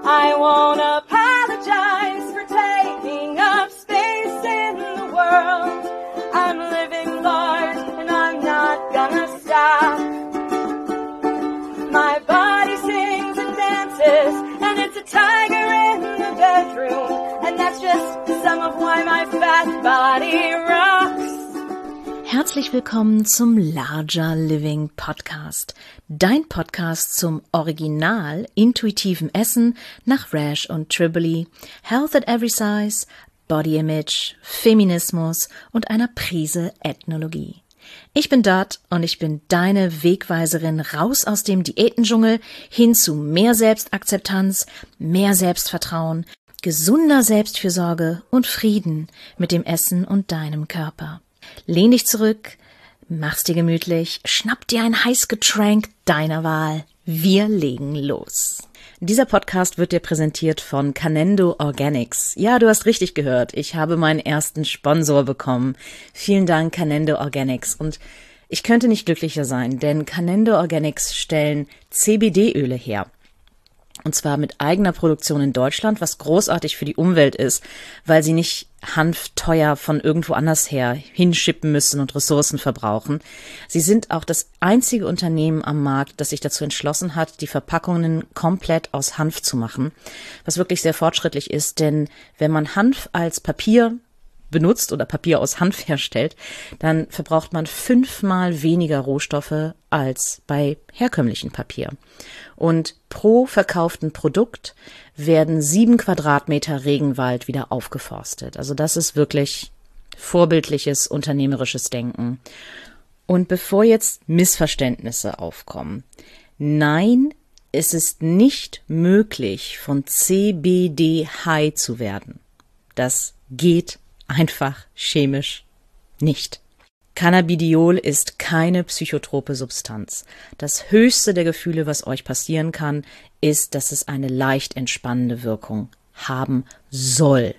I won't apologize for taking up space in the world. I'm living large and I'm not gonna stop. My body sings and dances and it's a tiger in the bedroom. And that's just some of why my fat body rocks. Herzlich willkommen zum Larger Living Podcast, dein Podcast zum original intuitiven Essen nach Rash und Triboli, Health at Every Size, Body Image, Feminismus und einer Prise Ethnologie. Ich bin Dot und ich bin deine Wegweiserin raus aus dem Diätendschungel hin zu mehr Selbstakzeptanz, mehr Selbstvertrauen, gesunder Selbstfürsorge und Frieden mit dem Essen und deinem Körper. Lehn dich zurück, mach's dir gemütlich, schnapp dir ein Heißgetränk deiner Wahl. Wir legen los. Dieser Podcast wird dir präsentiert von Canendo Organics. Ja, du hast richtig gehört. Ich habe meinen ersten Sponsor bekommen. Vielen Dank, Canendo Organics. Und ich könnte nicht glücklicher sein, denn Canendo Organics stellen CBD-Öle her. Und zwar mit eigener Produktion in Deutschland, was großartig für die Umwelt ist, weil sie nicht Hanf teuer von irgendwo anders her hinschippen müssen und Ressourcen verbrauchen. Sie sind auch das einzige Unternehmen am Markt, das sich dazu entschlossen hat, die Verpackungen komplett aus Hanf zu machen, was wirklich sehr fortschrittlich ist, denn wenn man Hanf als Papier benutzt oder Papier aus Hanf herstellt, dann verbraucht man 5-mal weniger Rohstoffe als bei herkömmlichem Papier. Und pro verkauften Produkt werden 7 Quadratmeter Regenwald wieder aufgeforstet. Also das ist wirklich vorbildliches unternehmerisches Denken. Und bevor jetzt Missverständnisse aufkommen, nein, es ist nicht möglich, von CBD high zu werden. Das geht einfach chemisch nicht. Cannabidiol ist keine psychotrope Substanz. Das höchste der Gefühle, was euch passieren kann, ist, dass es eine leicht entspannende Wirkung haben soll.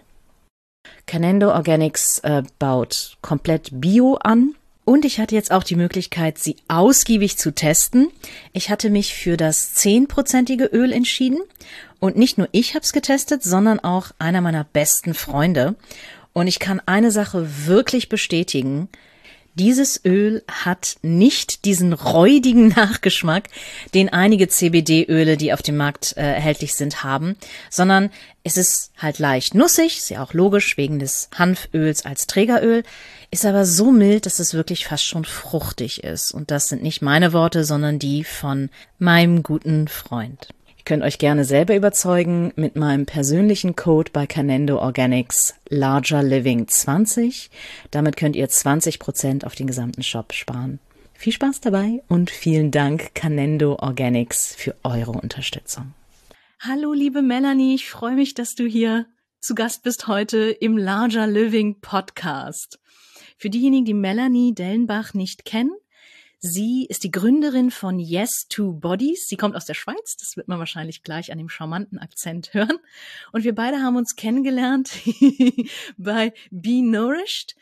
Canendo Organics baut komplett Bio an. Und ich hatte jetzt auch die Möglichkeit, sie ausgiebig zu testen. Ich hatte mich für das 10%ige Öl entschieden. Und nicht nur ich habe es getestet, sondern auch einer meiner besten Freunde. Und ich kann eine Sache wirklich bestätigen. Dieses Öl hat nicht diesen räudigen Nachgeschmack, den einige CBD-Öle, die auf dem Markt erhältlich sind, haben, sondern es ist halt leicht nussig, ist ja auch logisch wegen des Hanföls als Trägeröl, ist aber so mild, dass es wirklich fast schon fruchtig ist. Und das sind nicht meine Worte, sondern die von meinem guten Freund. Ihr könnt euch gerne selber überzeugen mit meinem persönlichen Code bei Canendo Organics Larger Living 20. Damit könnt ihr 20% auf den gesamten Shop sparen. Viel Spaß dabei und vielen Dank Canendo Organics für eure Unterstützung. Hallo liebe Melanie, ich freue mich, dass du hier zu Gast bist heute im Larger Living Podcast. Für diejenigen, die Melanie Dellenbach nicht kennen, sie ist die Gründerin von Yes2Bodies. Sie kommt aus der Schweiz, das wird man wahrscheinlich gleich an dem charmanten Akzent hören. Und wir beide haben uns kennengelernt bei Be Nourished,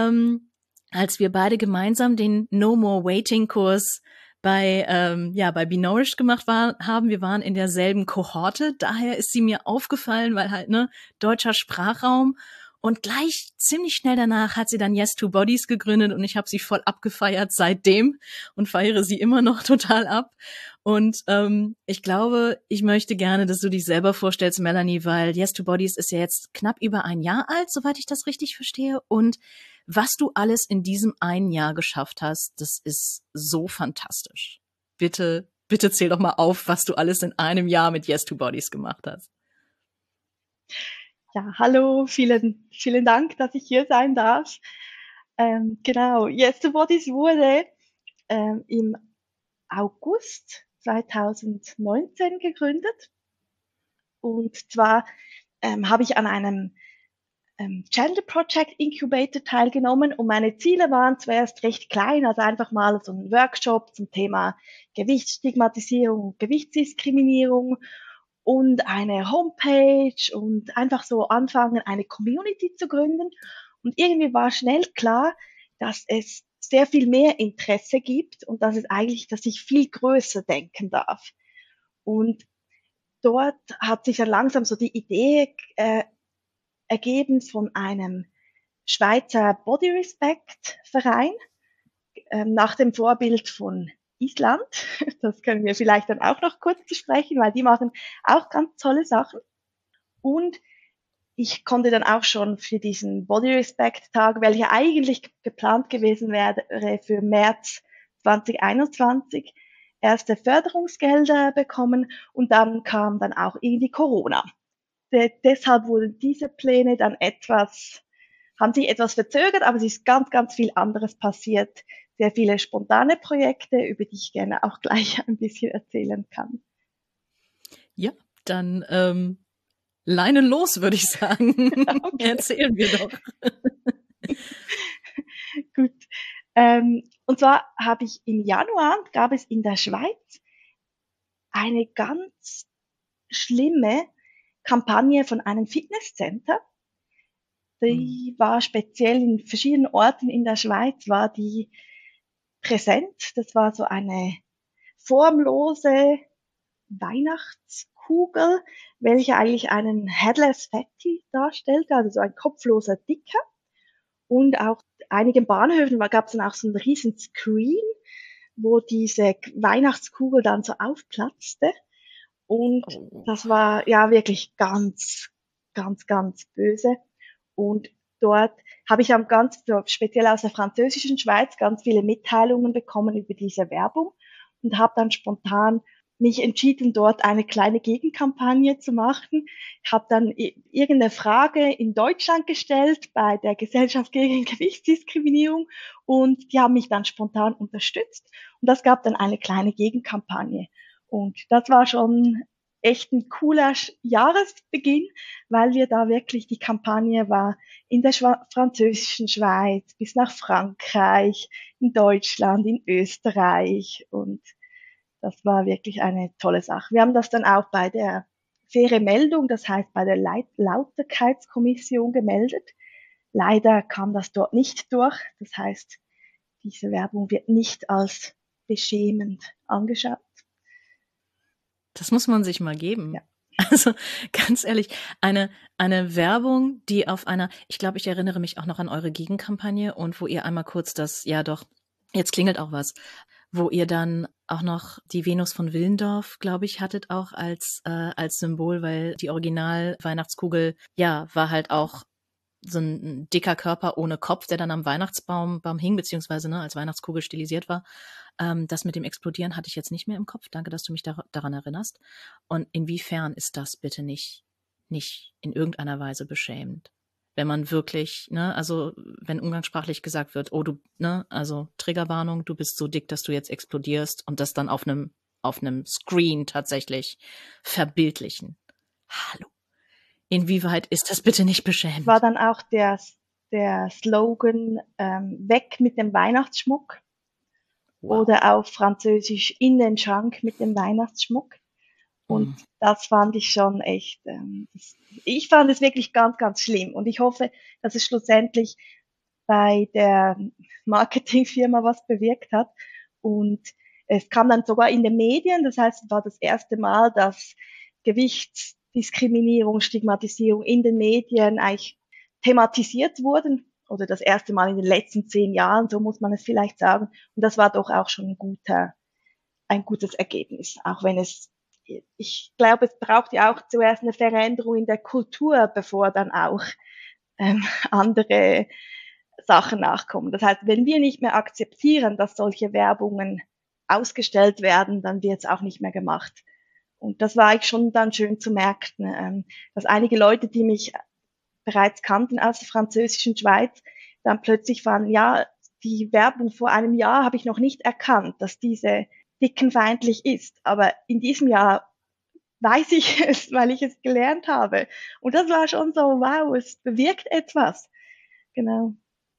als wir beide gemeinsam den No More Waiting Kurs bei Be Nourished gemacht haben. Wir waren in derselben Kohorte, daher ist sie mir aufgefallen, weil halt, deutscher Sprachraum. Und gleich ziemlich schnell danach hat sie dann Yes2Bodies gegründet und ich habe sie voll abgefeiert seitdem und feiere sie immer noch total ab. Und ich glaube, ich möchte gerne, dass du dich selber vorstellst, Melanie, weil Yes2Bodies ist ja jetzt knapp über ein Jahr alt, soweit ich das richtig verstehe. Und was du alles in diesem einen Jahr geschafft hast, das ist so fantastisch. Bitte zähl doch mal auf, was du alles in einem Jahr mit Yes2Bodies gemacht hast. Ja, hallo, vielen Dank, dass ich hier sein darf. Genau, Yes2Bodies wurde im August 2019 gegründet. Und zwar habe ich an einem Gender Project Incubator teilgenommen und meine Ziele waren zuerst recht klein, also einfach mal so ein Workshop zum Thema Gewichtsstigmatisierung, Gewichtsdiskriminierung und eine Homepage und einfach so anfangen, eine Community zu gründen. Und irgendwie war schnell klar, dass es sehr viel mehr Interesse gibt und dass ich viel größer denken darf. Und dort hat sich dann langsam so die Idee ergeben von einem Schweizer Body Respect Verein, nach dem Vorbild von Island. Das können wir vielleicht dann auch noch kurz besprechen, weil die machen auch ganz tolle Sachen. Und ich konnte dann auch schon für diesen Body Respect Tag, welcher eigentlich geplant gewesen wäre für März 2021, erste Förderungsgelder bekommen und dann kam dann auch irgendwie Corona. Deshalb wurden diese Pläne dann haben sich etwas verzögert, aber es ist ganz, ganz viel anderes passiert. Sehr viele spontane Projekte, über die ich gerne auch gleich ein bisschen erzählen kann. Ja, dann Leine los, würde ich sagen. Okay. Erzählen wir doch. Gut. Und zwar habe ich im Januar, gab es in der Schweiz eine ganz schlimme Kampagne von einem Fitnesscenter. Die war speziell in verschiedenen Orten in der Schweiz, war die präsent. Das war so eine formlose Weihnachtskugel, welche eigentlich einen Headless Fatty darstellte, also so ein kopfloser Dicker. Und auch einigen Bahnhöfen gab es dann auch so einen riesen Screen, wo diese Weihnachtskugel dann so aufplatzte. Und das war ja wirklich ganz, ganz, ganz böse. Und dort habe ich dann speziell aus der französischen Schweiz ganz viele Mitteilungen bekommen über diese Werbung und habe dann spontan mich entschieden, dort eine kleine Gegenkampagne zu machen. Ich habe dann irgendeine Frage in Deutschland gestellt bei der Gesellschaft gegen Gewichtsdiskriminierung und die haben mich dann spontan unterstützt. Und das gab dann eine kleine Gegenkampagne. Und das war schon echt ein cooler Jahresbeginn, weil wir da wirklich, die Kampagne war in der französischen Schweiz bis nach Frankreich, in Deutschland, in Österreich und das war wirklich eine tolle Sache. Wir haben das dann auch bei der faire Meldung, das heißt bei der Lauterkeitskommission gemeldet. Leider kam das dort nicht durch. Das heißt, diese Werbung wird nicht als beschämend angeschaut. Das muss man sich mal geben. Ja. Also ganz ehrlich, eine Werbung, die auf einer, ich glaube, ich erinnere mich auch noch an eure Gegenkampagne und wo ihr einmal kurz ja doch, jetzt klingelt auch was, wo ihr dann auch noch die Venus von Willendorf, glaube ich, hattet auch als Symbol, weil die Original-Weihnachtskugel, ja, war halt auch so ein dicker Körper ohne Kopf, der dann am Weihnachtsbaum hing, beziehungsweise als Weihnachtskugel stilisiert war. Das mit dem Explodieren hatte ich jetzt nicht mehr im Kopf. Danke, dass du mich daran erinnerst. Und inwiefern ist das bitte nicht in irgendeiner Weise beschämend? Wenn man wirklich, also wenn umgangssprachlich gesagt wird, oh du, also Triggerwarnung, du bist so dick, dass du jetzt explodierst und das dann auf einem Screen tatsächlich verbildlichen. Hallo. Inwieweit ist das bitte nicht beschämend? War dann auch der Slogan weg mit dem Weihnachtsschmuck. Wow. Oder auf Französisch in den Schrank mit dem Weihnachtsschmuck. Und das fand ich schon echt, ich fand es wirklich ganz, ganz schlimm. Und ich hoffe, dass es schlussendlich bei der Marketingfirma was bewirkt hat. Und es kam dann sogar in den Medien, das heißt, es war das erste Mal, dass Gewichtsdiskriminierung, Stigmatisierung in den Medien eigentlich thematisiert wurden. Oder das erste Mal in den letzten 10 Jahren, so muss man es vielleicht sagen. Und das war doch auch schon ein gutes Ergebnis, auch wenn ich glaube, es braucht ja auch zuerst eine Veränderung in der Kultur, bevor dann auch andere Sachen nachkommen. Das heißt, wenn wir nicht mehr akzeptieren, dass solche Werbungen ausgestellt werden, dann wird es auch nicht mehr gemacht. Und das war eigentlich schon dann schön zu merken, dass einige Leute, die mich bereits kannten aus der französischen Schweiz, dann plötzlich waren, ja, die Werbung vor einem Jahr habe ich noch nicht erkannt, dass diese dickenfeindlich ist. Aber in diesem Jahr weiß ich es, weil ich es gelernt habe. Und das war schon so, wow, es bewirkt etwas. Genau.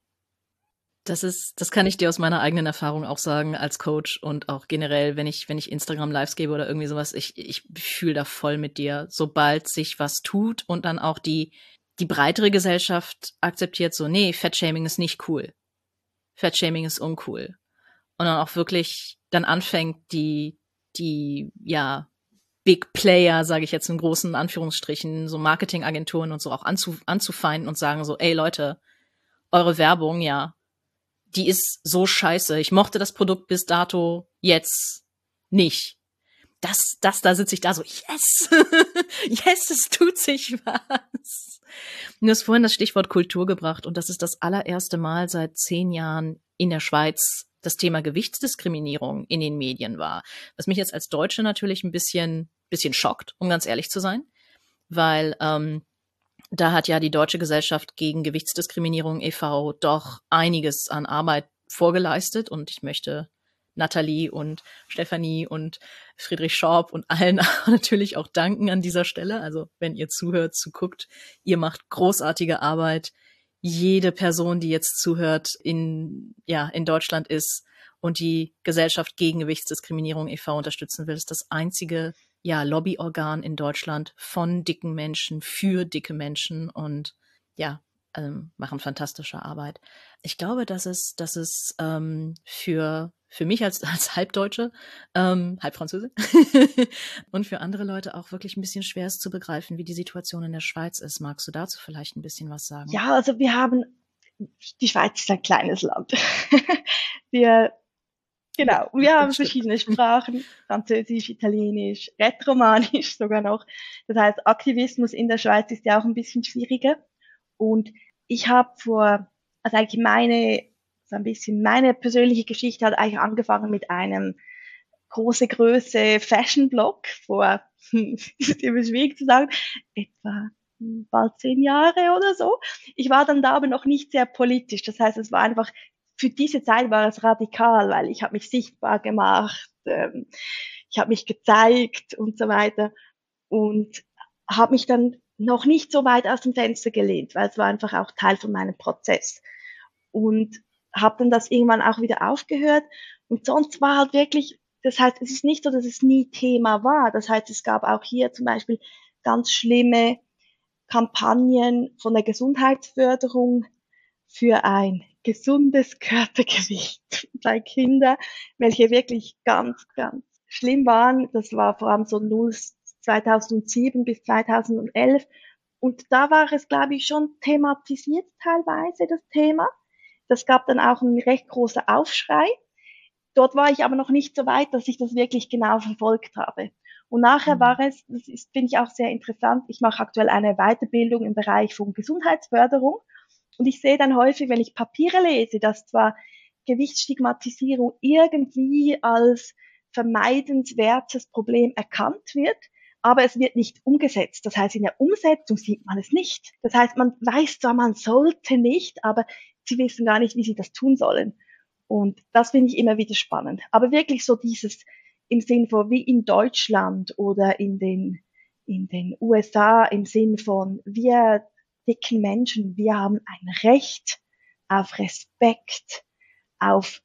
Das kann ich dir aus meiner eigenen Erfahrung auch sagen als Coach und auch generell, wenn ich Instagram Lives gebe oder irgendwie sowas, ich fühle da voll mit dir, sobald sich was tut und dann auch die breitere Gesellschaft akzeptiert so, nee, Fettshaming ist nicht cool. Fettshaming ist uncool. Und dann auch wirklich dann anfängt die Big Player, sage ich jetzt in großen Anführungsstrichen, so Marketingagenturen und so auch anzufeinden und sagen so, ey Leute, eure Werbung, ja, die ist so scheiße. Ich mochte das Produkt bis dato jetzt nicht. Da sitze ich da so, yes, yes, es tut sich was. Du hast vorhin das Stichwort Kultur gebracht und das ist das allererste Mal seit 10 Jahren in der Schweiz das Thema Gewichtsdiskriminierung in den Medien war. Was mich jetzt als Deutsche natürlich ein bisschen schockt, um ganz ehrlich zu sein, weil da hat ja die Deutsche Gesellschaft gegen Gewichtsdiskriminierung e.V. doch einiges an Arbeit vorgeleistet und ich möchte Nathalie und Stefanie und Friedrich Schorb und allen natürlich auch danken an dieser Stelle. Also wenn ihr zuhört, zuguckt, ihr macht großartige Arbeit. Jede Person, die jetzt zuhört, in Deutschland ist und die Gesellschaft gegen Gewichtsdiskriminierung e.V. unterstützen will, ist das einzige Lobbyorgan in Deutschland von dicken Menschen für dicke Menschen und machen fantastische Arbeit. Ich glaube, dass es für mich als Halbdeutsche, Halbfranzösin und für andere Leute auch wirklich ein bisschen schwer ist zu begreifen, wie die Situation in der Schweiz ist. Magst du dazu vielleicht ein bisschen was sagen? Ja, also die Schweiz ist ein kleines Land. Wir haben verschiedene Sprachen, Französisch, Italienisch, Rätoromanisch sogar noch. Das heißt, Aktivismus in der Schweiz ist ja auch ein bisschen schwieriger. Und ich habe meine persönliche Geschichte hat eigentlich angefangen mit einem große Größe Fashion-Blog vor, ist immer schwierig zu sagen, etwa bald 10 Jahre oder so. Ich war dann da aber noch nicht sehr politisch. Das heißt, es war einfach, für diese Zeit war es radikal, weil ich habe mich sichtbar gemacht, ich habe mich gezeigt und so weiter und habe mich dann noch nicht so weit aus dem Fenster gelehnt, weil es war einfach auch Teil von meinem Prozess. Und habe dann das irgendwann auch wieder aufgehört. Und sonst war halt wirklich, das heißt, es ist nicht so, dass es nie Thema war. Das heißt, es gab auch hier zum Beispiel ganz schlimme Kampagnen von der Gesundheitsförderung für ein gesundes Körpergewicht bei Kindern, welche wirklich ganz, ganz schlimm waren. Das war vor allem so 2007 bis 2011. Und da war es, glaube ich, schon thematisiert teilweise, das Thema. Das gab dann auch einen recht großen Aufschrei. Dort war ich aber noch nicht so weit, dass ich das wirklich genau verfolgt habe. Und nachher finde ich auch sehr interessant, ich mache aktuell eine Weiterbildung im Bereich von Gesundheitsförderung. Und ich sehe dann häufig, wenn ich Papiere lese, dass zwar Gewichtsstigmatisierung irgendwie als vermeidenswertes Problem erkannt wird, aber es wird nicht umgesetzt. Das heißt, in der Umsetzung sieht man es nicht. Das heißt, man weiß zwar, man sollte nicht, aber sie wissen gar nicht, wie sie das tun sollen. Und das finde ich immer wieder spannend. Aber wirklich so dieses im Sinn von wie in Deutschland oder in den USA im Sinn von wir dicken Menschen, wir haben ein Recht auf Respekt, auf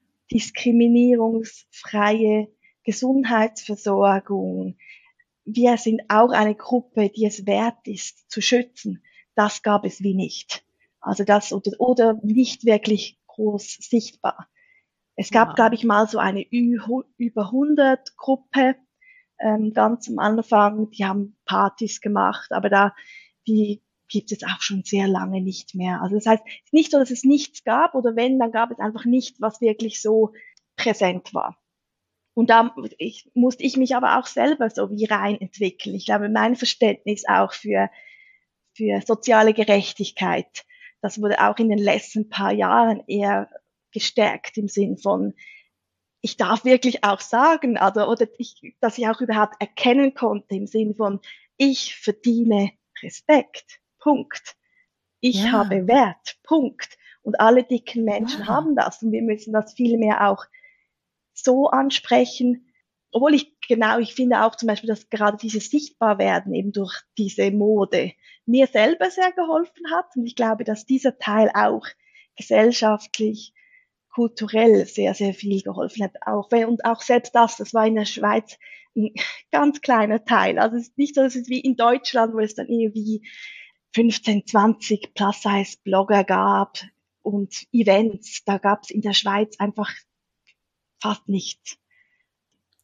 diskriminierungsfreie Gesundheitsversorgung. Wir sind auch eine Gruppe, die es wert ist, zu schützen. Das gab es wie nicht. Also das oder nicht wirklich groß sichtbar. Es gab, glaube ich, mal so eine über 100 Gruppe, ganz am Anfang, die haben Partys gemacht, aber die gibt es auch schon sehr lange nicht mehr. Also das heißt, es ist nicht so, dass es nichts gab oder wenn, dann gab es einfach nicht, was wirklich so präsent war. Und da musste ich mich aber auch selber so wie rein entwickeln. Ich glaube, mein Verständnis auch für soziale Gerechtigkeit, das wurde auch in den letzten paar Jahren eher gestärkt im Sinn von, ich darf wirklich auch sagen, dass ich auch überhaupt erkennen konnte im Sinn von, ich verdiene Respekt, Punkt. Ich habe Wert, Punkt. Und alle dicken Menschen haben das und wir müssen das viel mehr auch so ansprechen, obwohl ich finde auch zum Beispiel, dass gerade dieses Sichtbarwerden eben durch diese Mode mir selber sehr geholfen hat und ich glaube, dass dieser Teil auch gesellschaftlich, kulturell sehr, sehr viel geholfen hat. Und auch selbst das war in der Schweiz ein ganz kleiner Teil. Also es ist nicht so, dass es wie in Deutschland, wo es dann irgendwie 15, 20 Plus-Size-Blogger gab und Events. Da gab es in der Schweiz einfach fast nichts.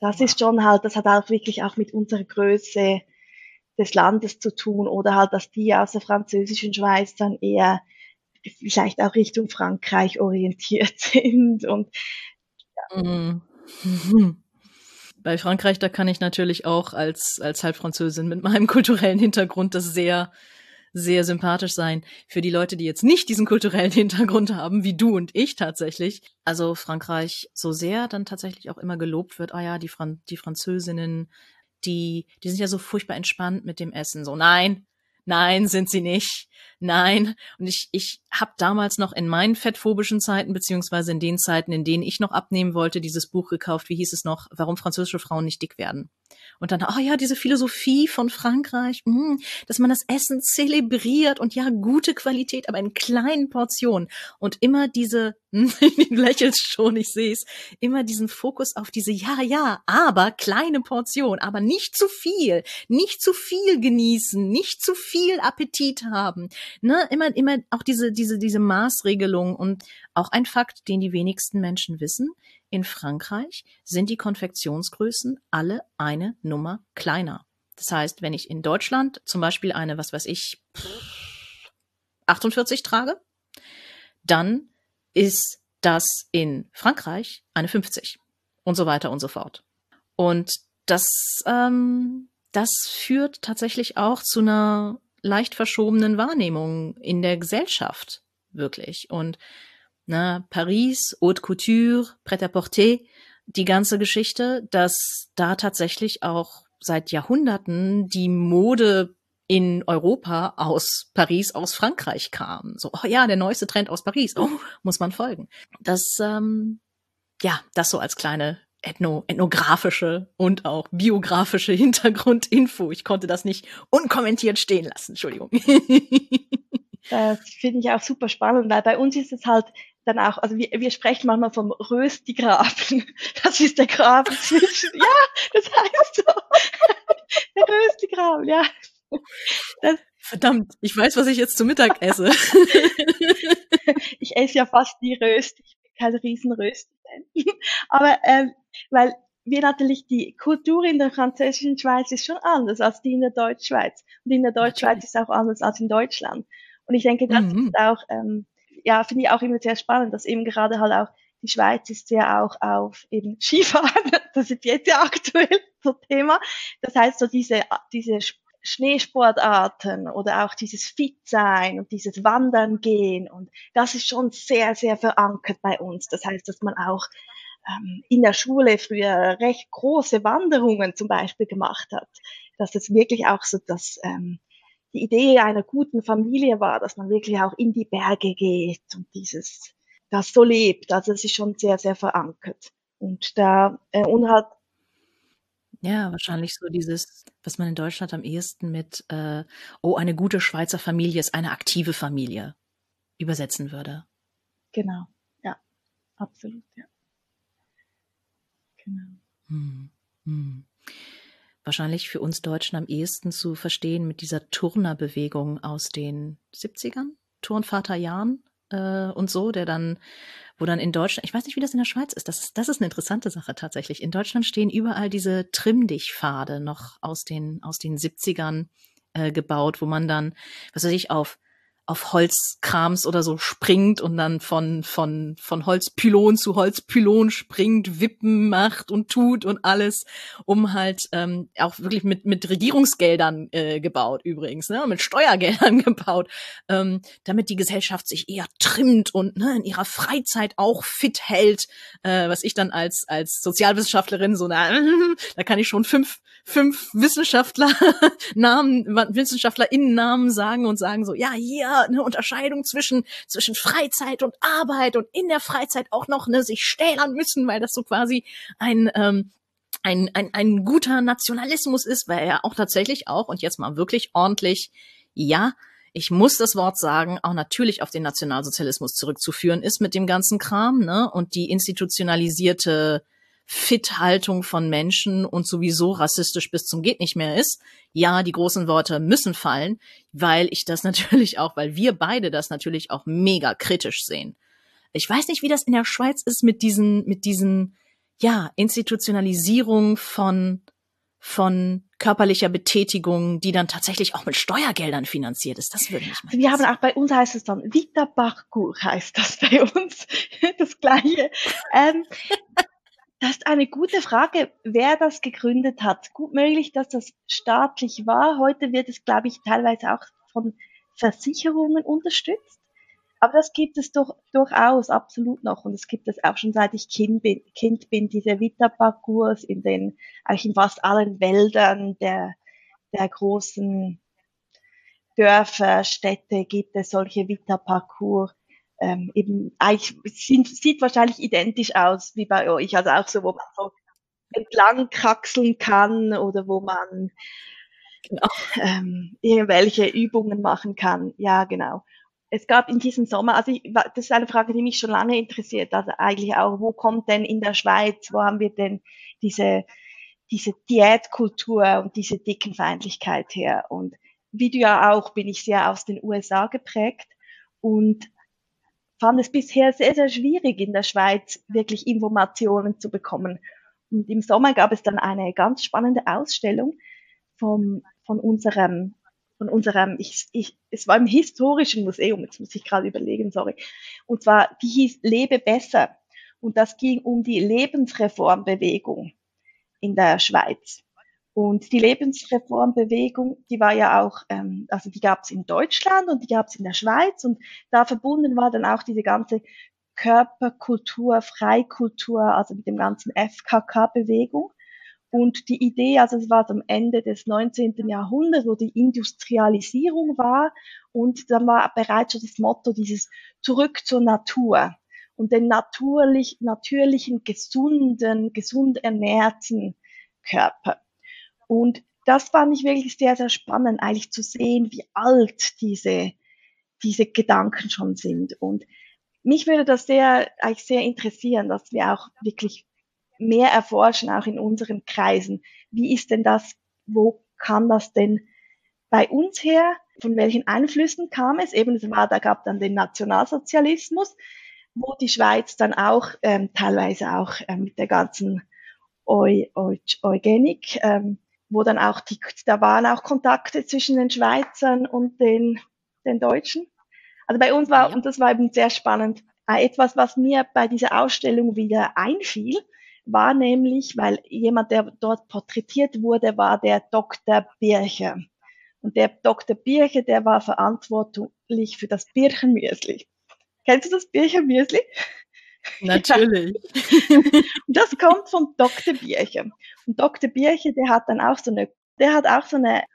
das ist schon halt, das hat auch wirklich auch mit unserer Größe des Landes zu tun oder halt, dass die aus der französischen Schweiz dann eher vielleicht auch Richtung Frankreich orientiert sind und Mhm. Bei Frankreich, da kann ich natürlich auch als Halbfranzösin mit meinem kulturellen Hintergrund das sehr, sehr sympathisch sein. Für die Leute, die jetzt nicht diesen kulturellen Hintergrund haben, wie du und ich tatsächlich. Also Frankreich so sehr dann tatsächlich auch immer gelobt wird, die Französinnen, die sind ja so furchtbar entspannt mit dem Essen. So, nein, sind sie nicht. Nein. Und ich habe damals noch in meinen fettphobischen Zeiten, beziehungsweise in den Zeiten, in denen ich noch abnehmen wollte, dieses Buch gekauft, wie hieß es noch, warum französische Frauen nicht dick werden. Und dann, diese Philosophie von Frankreich, dass man das Essen zelebriert und ja, gute Qualität, aber in kleinen Portionen. Und immer diese, du lächelst schon, ich sehe es, immer diesen Fokus auf diese, aber kleine Portion, aber nicht zu viel genießen, nicht zu viel Appetit haben. Ne, immer auch diese Maßregelung und auch ein Fakt, den die wenigsten Menschen wissen. In Frankreich sind die Konfektionsgrößen alle eine Nummer kleiner. Das heißt, wenn ich in Deutschland zum Beispiel eine, 48 trage, dann ist das in Frankreich eine 50 und so weiter und so fort. Und das führt tatsächlich auch zu einer leicht verschobenen Wahrnehmung in der Gesellschaft, wirklich. Und Paris, Haute Couture, Prêt-à-porter, die ganze Geschichte, dass da tatsächlich auch seit Jahrhunderten die Mode in Europa aus Paris, aus Frankreich kam. So, der neueste Trend aus Paris, muss man folgen. Das so als kleine ethnografische und auch biografische Hintergrundinfo. Ich konnte das nicht unkommentiert stehen lassen, Entschuldigung. Das finde ich auch super spannend, weil bei uns ist es halt dann auch, also wir sprechen manchmal vom Röstigraben. Das ist der Graben zwischen, das heißt so, der Röstigraben, ja. Verdammt, ich weiß, was ich jetzt zu Mittag esse. Ich esse ja fast nie Rösti, ich bin kein Riesenrösti-Fan. Aber weil wir natürlich, die Kultur in der französischen Schweiz ist schon anders als die in der Deutschschweiz. Und in der Deutschschweiz ist auch anders als in Deutschland. Und ich denke, das ist auch, finde ich auch immer sehr spannend, dass eben gerade halt auch die Schweiz ist ja auch auf eben Skifahren, das ist jetzt ja aktuell so Thema. Das heißt, so diese Schneesportarten oder auch dieses Fit-Sein und dieses Wandern gehen und das ist schon sehr, sehr verankert bei uns. Das heißt, dass man auch in der Schule früher recht große Wanderungen zum Beispiel gemacht hat. Dass es wirklich auch so, dass die Idee einer guten Familie war, dass man wirklich auch in die Berge geht und das so lebt. Also es ist schon sehr, sehr verankert. Und und halt wahrscheinlich so dieses, was man in Deutschland am ehesten mit eine gute Schweizer Familie ist eine aktive Familie übersetzen würde. Genau, ja, absolut, ja. Genau. Wahrscheinlich für uns Deutschen am ehesten zu verstehen mit dieser Turnerbewegung aus den 70ern, Turnvaterjahren und so, wo dann in Deutschland, ich weiß nicht, wie das in der Schweiz ist, das ist eine interessante Sache tatsächlich. In Deutschland stehen überall diese Trimm-dich-Pfade noch aus den 70ern gebaut, wo man dann, auf Holzkrams oder so springt und dann von Holzpylon zu Holzpylon springt, Wippen macht und tut und alles, um halt auch wirklich mit Regierungsgeldern gebaut übrigens, ne, mit Steuergeldern gebaut, damit die Gesellschaft sich eher trimmt und in ihrer Freizeit auch fit hält, was ich dann als Sozialwissenschaftlerin so, da kann ich schon fünf WissenschaftlerInnen-Namen sagen und sagen so, hier eine Unterscheidung zwischen Freizeit und Arbeit und in der Freizeit auch noch sich stählern müssen, weil das so quasi ein guter Nationalismus ist, weil er auch tatsächlich auch, und jetzt mal wirklich ordentlich, ich muss das Wort sagen, auch natürlich auf den Nationalsozialismus zurückzuführen ist mit dem ganzen Kram, ne, und die institutionalisierte Fit-Haltung von Menschen und sowieso rassistisch bis zum geht nicht mehr ist. Ja, die großen Worte müssen fallen, weil wir beide das natürlich auch mega kritisch sehen. Ich weiß nicht, wie das in der Schweiz ist mit diesen Institutionalisierung von körperlicher Betätigung, die dann tatsächlich auch mit Steuergeldern finanziert ist. Das würde mich mal Wir haben interessieren. auch bei uns heißt es dann Vita Parkour heißt das bei uns. Das Gleiche. Das ist eine gute Frage, wer das gegründet hat. Gut möglich, dass das staatlich war. Heute wird es, glaube ich, teilweise auch von Versicherungen unterstützt. Aber das gibt es durchaus absolut noch. Und es gibt es auch schon seit ich Kind bin, diese Vita-Parcours eigentlich in fast allen Wäldern der großen Dörfer, Städte gibt es solche Vita-Parcours. Eben eigentlich sieht wahrscheinlich identisch aus wie bei euch, also auch so, wo man so entlang kraxeln kann oder wo man Genau. irgendwelche Übungen machen kann. Ja, genau. Es gab in diesem Sommer, das ist eine Frage, die mich schon lange interessiert, also eigentlich auch, wo kommt denn in der Schweiz, wo haben wir denn diese Diätkultur und diese Dickenfeindlichkeit her? Und wie du ja auch, bin ich sehr aus den USA geprägt und fand es bisher sehr, sehr schwierig, in der Schweiz wirklich Informationen zu bekommen. Und im Sommer gab es dann eine ganz spannende Ausstellung von unserem, es war im Historischen Museum, jetzt muss ich gerade überlegen, sorry. Und zwar, die hieß Lebe besser. Und das ging um die Lebensreformbewegung in der Schweiz. Und die Lebensreformbewegung, die war ja auch, also die gab es in Deutschland und die gab es in der Schweiz und da verbunden war dann auch diese ganze Körperkultur, Freikultur, also mit dem ganzen FKK-Bewegung. Und die Idee, also es war am Ende des 19. Jahrhunderts, wo die Industrialisierung war und dann war bereits schon das Motto dieses Zurück zur Natur und den natürlichen, gesunden, gesund ernährten Körper. Und das fand ich wirklich sehr, sehr spannend, eigentlich zu sehen, wie alt diese Gedanken schon sind. Und mich würde das eigentlich sehr interessieren, dass wir auch wirklich mehr erforschen, auch in unseren Kreisen. Wie ist denn das, wo kam das denn bei uns her? Von welchen Einflüssen kam es? Eben, da gab dann den Nationalsozialismus, wo die Schweiz dann auch teilweise auch mit der ganzen Eugenik, wo dann auch da waren auch Kontakte zwischen den Schweizern und den Deutschen. Also bei uns war, und das war eben sehr spannend, etwas, was mir bei dieser Ausstellung wieder einfiel, war nämlich, weil jemand, der dort porträtiert wurde, war der Dr. Bircher. Und der Dr. Bircher, der war verantwortlich für das Birchenmüsli. Kennst du das Birchenmüsli? Natürlich. Ja. Und das kommt von Dr. Bircher. Und Dr. Bircher, der hat auch so eine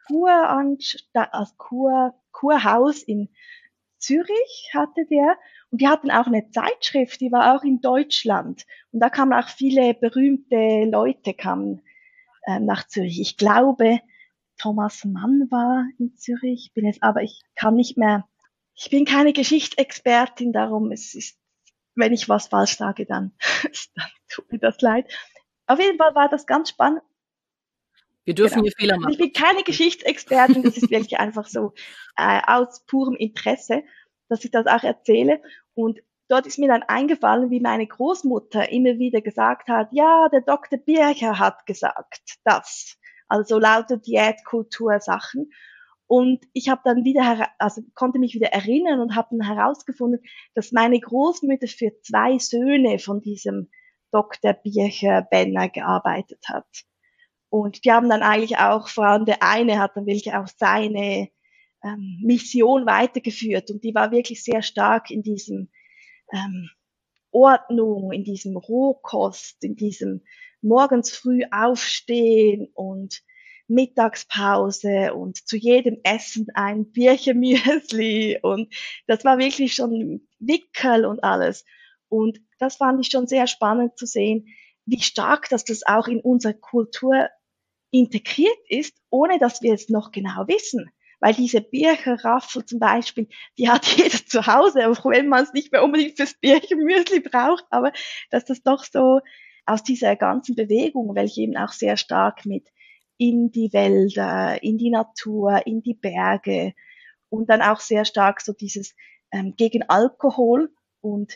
Kurhaus in Zürich hatte der. Und die hatten auch eine Zeitschrift, die war auch in Deutschland. Und da kamen auch viele berühmte Leute nach Zürich. Ich glaube, Thomas Mann war in Zürich. Aber ich kann nicht mehr. Ich bin keine Geschichtsexpertin, darum wenn ich was falsch sage, dann tut mir das leid. Auf jeden Fall war das ganz spannend. Wir dürfen hier Fehler machen. Ich bin keine Geschichtsexpertin, das ist wirklich einfach so aus purem Interesse, dass ich das auch erzähle. Und dort ist mir dann eingefallen, wie meine Großmutter immer wieder gesagt hat, ja, der Dr. Bircher hat gesagt das. Also lauter Diätkultur-Sachen. Und ich habe dann konnte mich wieder erinnern und habe dann herausgefunden, dass meine Großmutter für 2 Söhne von diesem Dr. Bircher Benner gearbeitet hat. Und die haben dann eigentlich auch, vor allem der eine hat dann wirklich auch seine Mission weitergeführt und die war wirklich sehr stark in diesem Ordnung, in diesem Rohkost, in diesem morgens früh aufstehen und Mittagspause und zu jedem Essen ein Bierchen Müsli und das war wirklich schon Wickel und alles. Und das fand ich schon sehr spannend zu sehen, wie stark das auch in unserer Kultur integriert ist, ohne dass wir es noch genau wissen. Weil diese Bircherraffel zum Beispiel, die hat jeder zu Hause, auch wenn man es nicht mehr unbedingt fürs Birchenmüsli braucht, aber dass das doch so aus dieser ganzen Bewegung, welche eben auch sehr stark mit in die Wälder, in die Natur, in die Berge und dann auch sehr stark so dieses gegen Alkohol und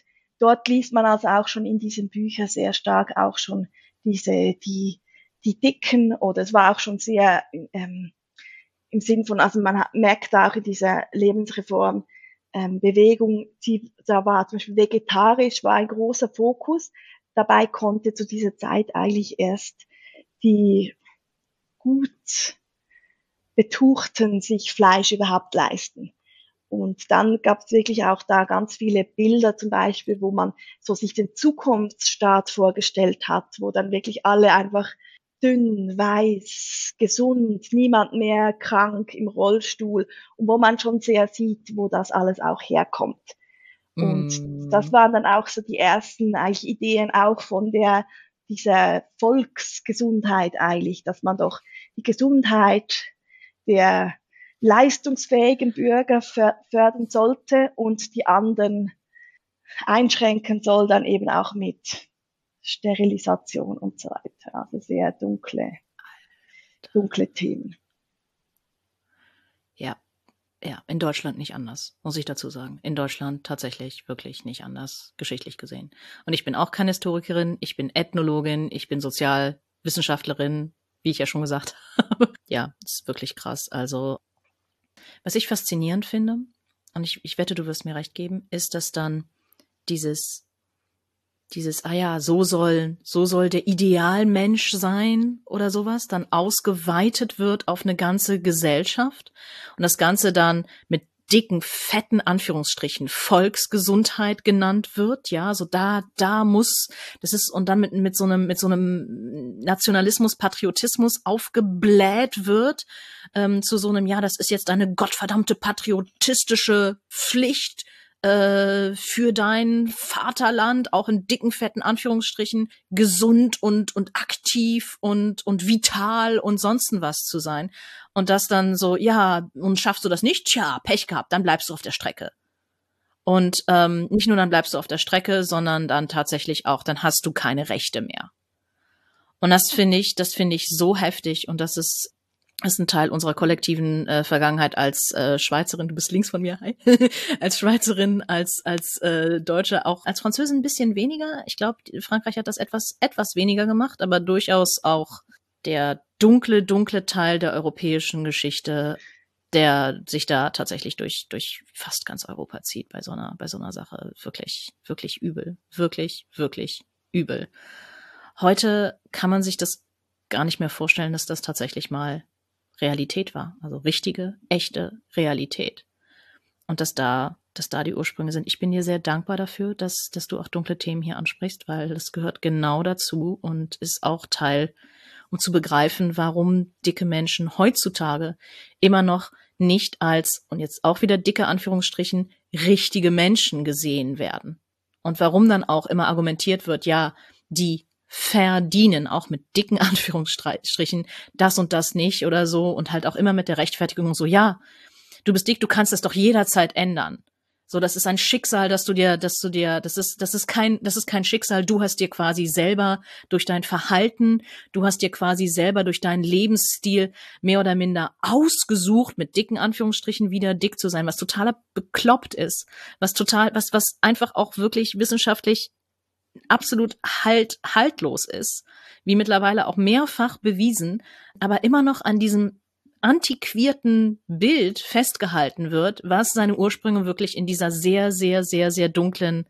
dort liest man also auch schon in diesen Büchern sehr stark auch schon die Dicken, oder es war auch schon sehr im Sinn von, also man merkt auch in dieser Lebensreform Bewegung, da war zum Beispiel vegetarisch, war ein großer Fokus. Dabei konnte zu dieser Zeit eigentlich erst die gut Betuchten sich Fleisch überhaupt leisten. Und dann gab es wirklich auch da ganz viele Bilder zum Beispiel, wo man so sich den Zukunftsstaat vorgestellt hat, wo dann wirklich alle einfach dünn, weiß, gesund, niemand mehr krank im Rollstuhl und wo man schon sehr sieht, wo das alles auch herkommt. Und das waren dann auch so die ersten eigentlich Ideen auch von dieser Volksgesundheit eigentlich, dass man doch die Gesundheit der leistungsfähigen Bürger fördern sollte und die anderen einschränken soll, dann eben auch mit Sterilisation und so weiter. Also sehr dunkle Themen. Ja, in Deutschland nicht anders, muss ich dazu sagen. In Deutschland tatsächlich wirklich nicht anders, geschichtlich gesehen. Und ich bin auch keine Historikerin, ich bin Ethnologin, ich bin Sozialwissenschaftlerin, wie ich ja schon gesagt habe. Ja, das ist wirklich krass. Also, was ich faszinierend finde, und ich wette, du wirst mir recht geben, ist, dass dann dieses, so soll der Idealmensch sein oder sowas, dann ausgeweitet wird auf eine ganze Gesellschaft und das Ganze dann mit dicken, fetten Anführungsstrichen Volksgesundheit genannt wird, ja, so da muss, das ist, und dann mit so einem Nationalismus, Patriotismus aufgebläht wird, zu so einem, ja, das ist jetzt eine gottverdammte patriotistische Pflicht, für dein Vaterland, auch in dicken, fetten Anführungsstrichen, gesund und aktiv und vital und sonst was zu sein. Und das dann so, ja, und schaffst du das nicht? Tja, Pech gehabt, dann bleibst du auf der Strecke. Und nicht nur dann bleibst du auf der Strecke, sondern dann tatsächlich auch, dann hast du keine Rechte mehr. Und das finde ich so heftig und das ist ein Teil unserer kollektiven Vergangenheit als Schweizerin. Du bist links von mir, hi. Als Schweizerin, als Deutsche, auch als Französin ein bisschen weniger. Ich glaube, Frankreich hat das etwas weniger gemacht, aber durchaus auch der dunkle Teil der europäischen Geschichte, der sich da tatsächlich durch fast ganz Europa zieht bei so einer Sache. Wirklich, wirklich übel. Wirklich, wirklich übel. Heute kann man sich das gar nicht mehr vorstellen, dass das tatsächlich mal Realität war, also richtige, echte Realität. Und dass da die Ursprünge sind. Ich bin dir sehr dankbar dafür, dass du auch dunkle Themen hier ansprichst, weil das gehört genau dazu und ist auch Teil, um zu begreifen, warum dicke Menschen heutzutage immer noch nicht als, und jetzt auch wieder dicke Anführungsstrichen, richtige Menschen gesehen werden. Und warum dann auch immer argumentiert wird, ja, die verdienen, auch mit dicken Anführungsstrichen, das und das nicht oder so und halt auch immer mit der Rechtfertigung so, ja, du bist dick, du kannst das doch jederzeit ändern. So, das ist ein Schicksal, das ist kein Schicksal, du hast dir quasi selber durch dein Verhalten, du hast dir quasi selber durch deinen Lebensstil mehr oder minder ausgesucht, mit dicken Anführungsstrichen wieder dick zu sein, was totaler bekloppt ist, was einfach auch wirklich wissenschaftlich absolut haltlos ist, wie mittlerweile auch mehrfach bewiesen, aber immer noch an diesem antiquierten Bild festgehalten wird, was seine Ursprünge wirklich in dieser sehr, sehr, sehr, sehr dunklen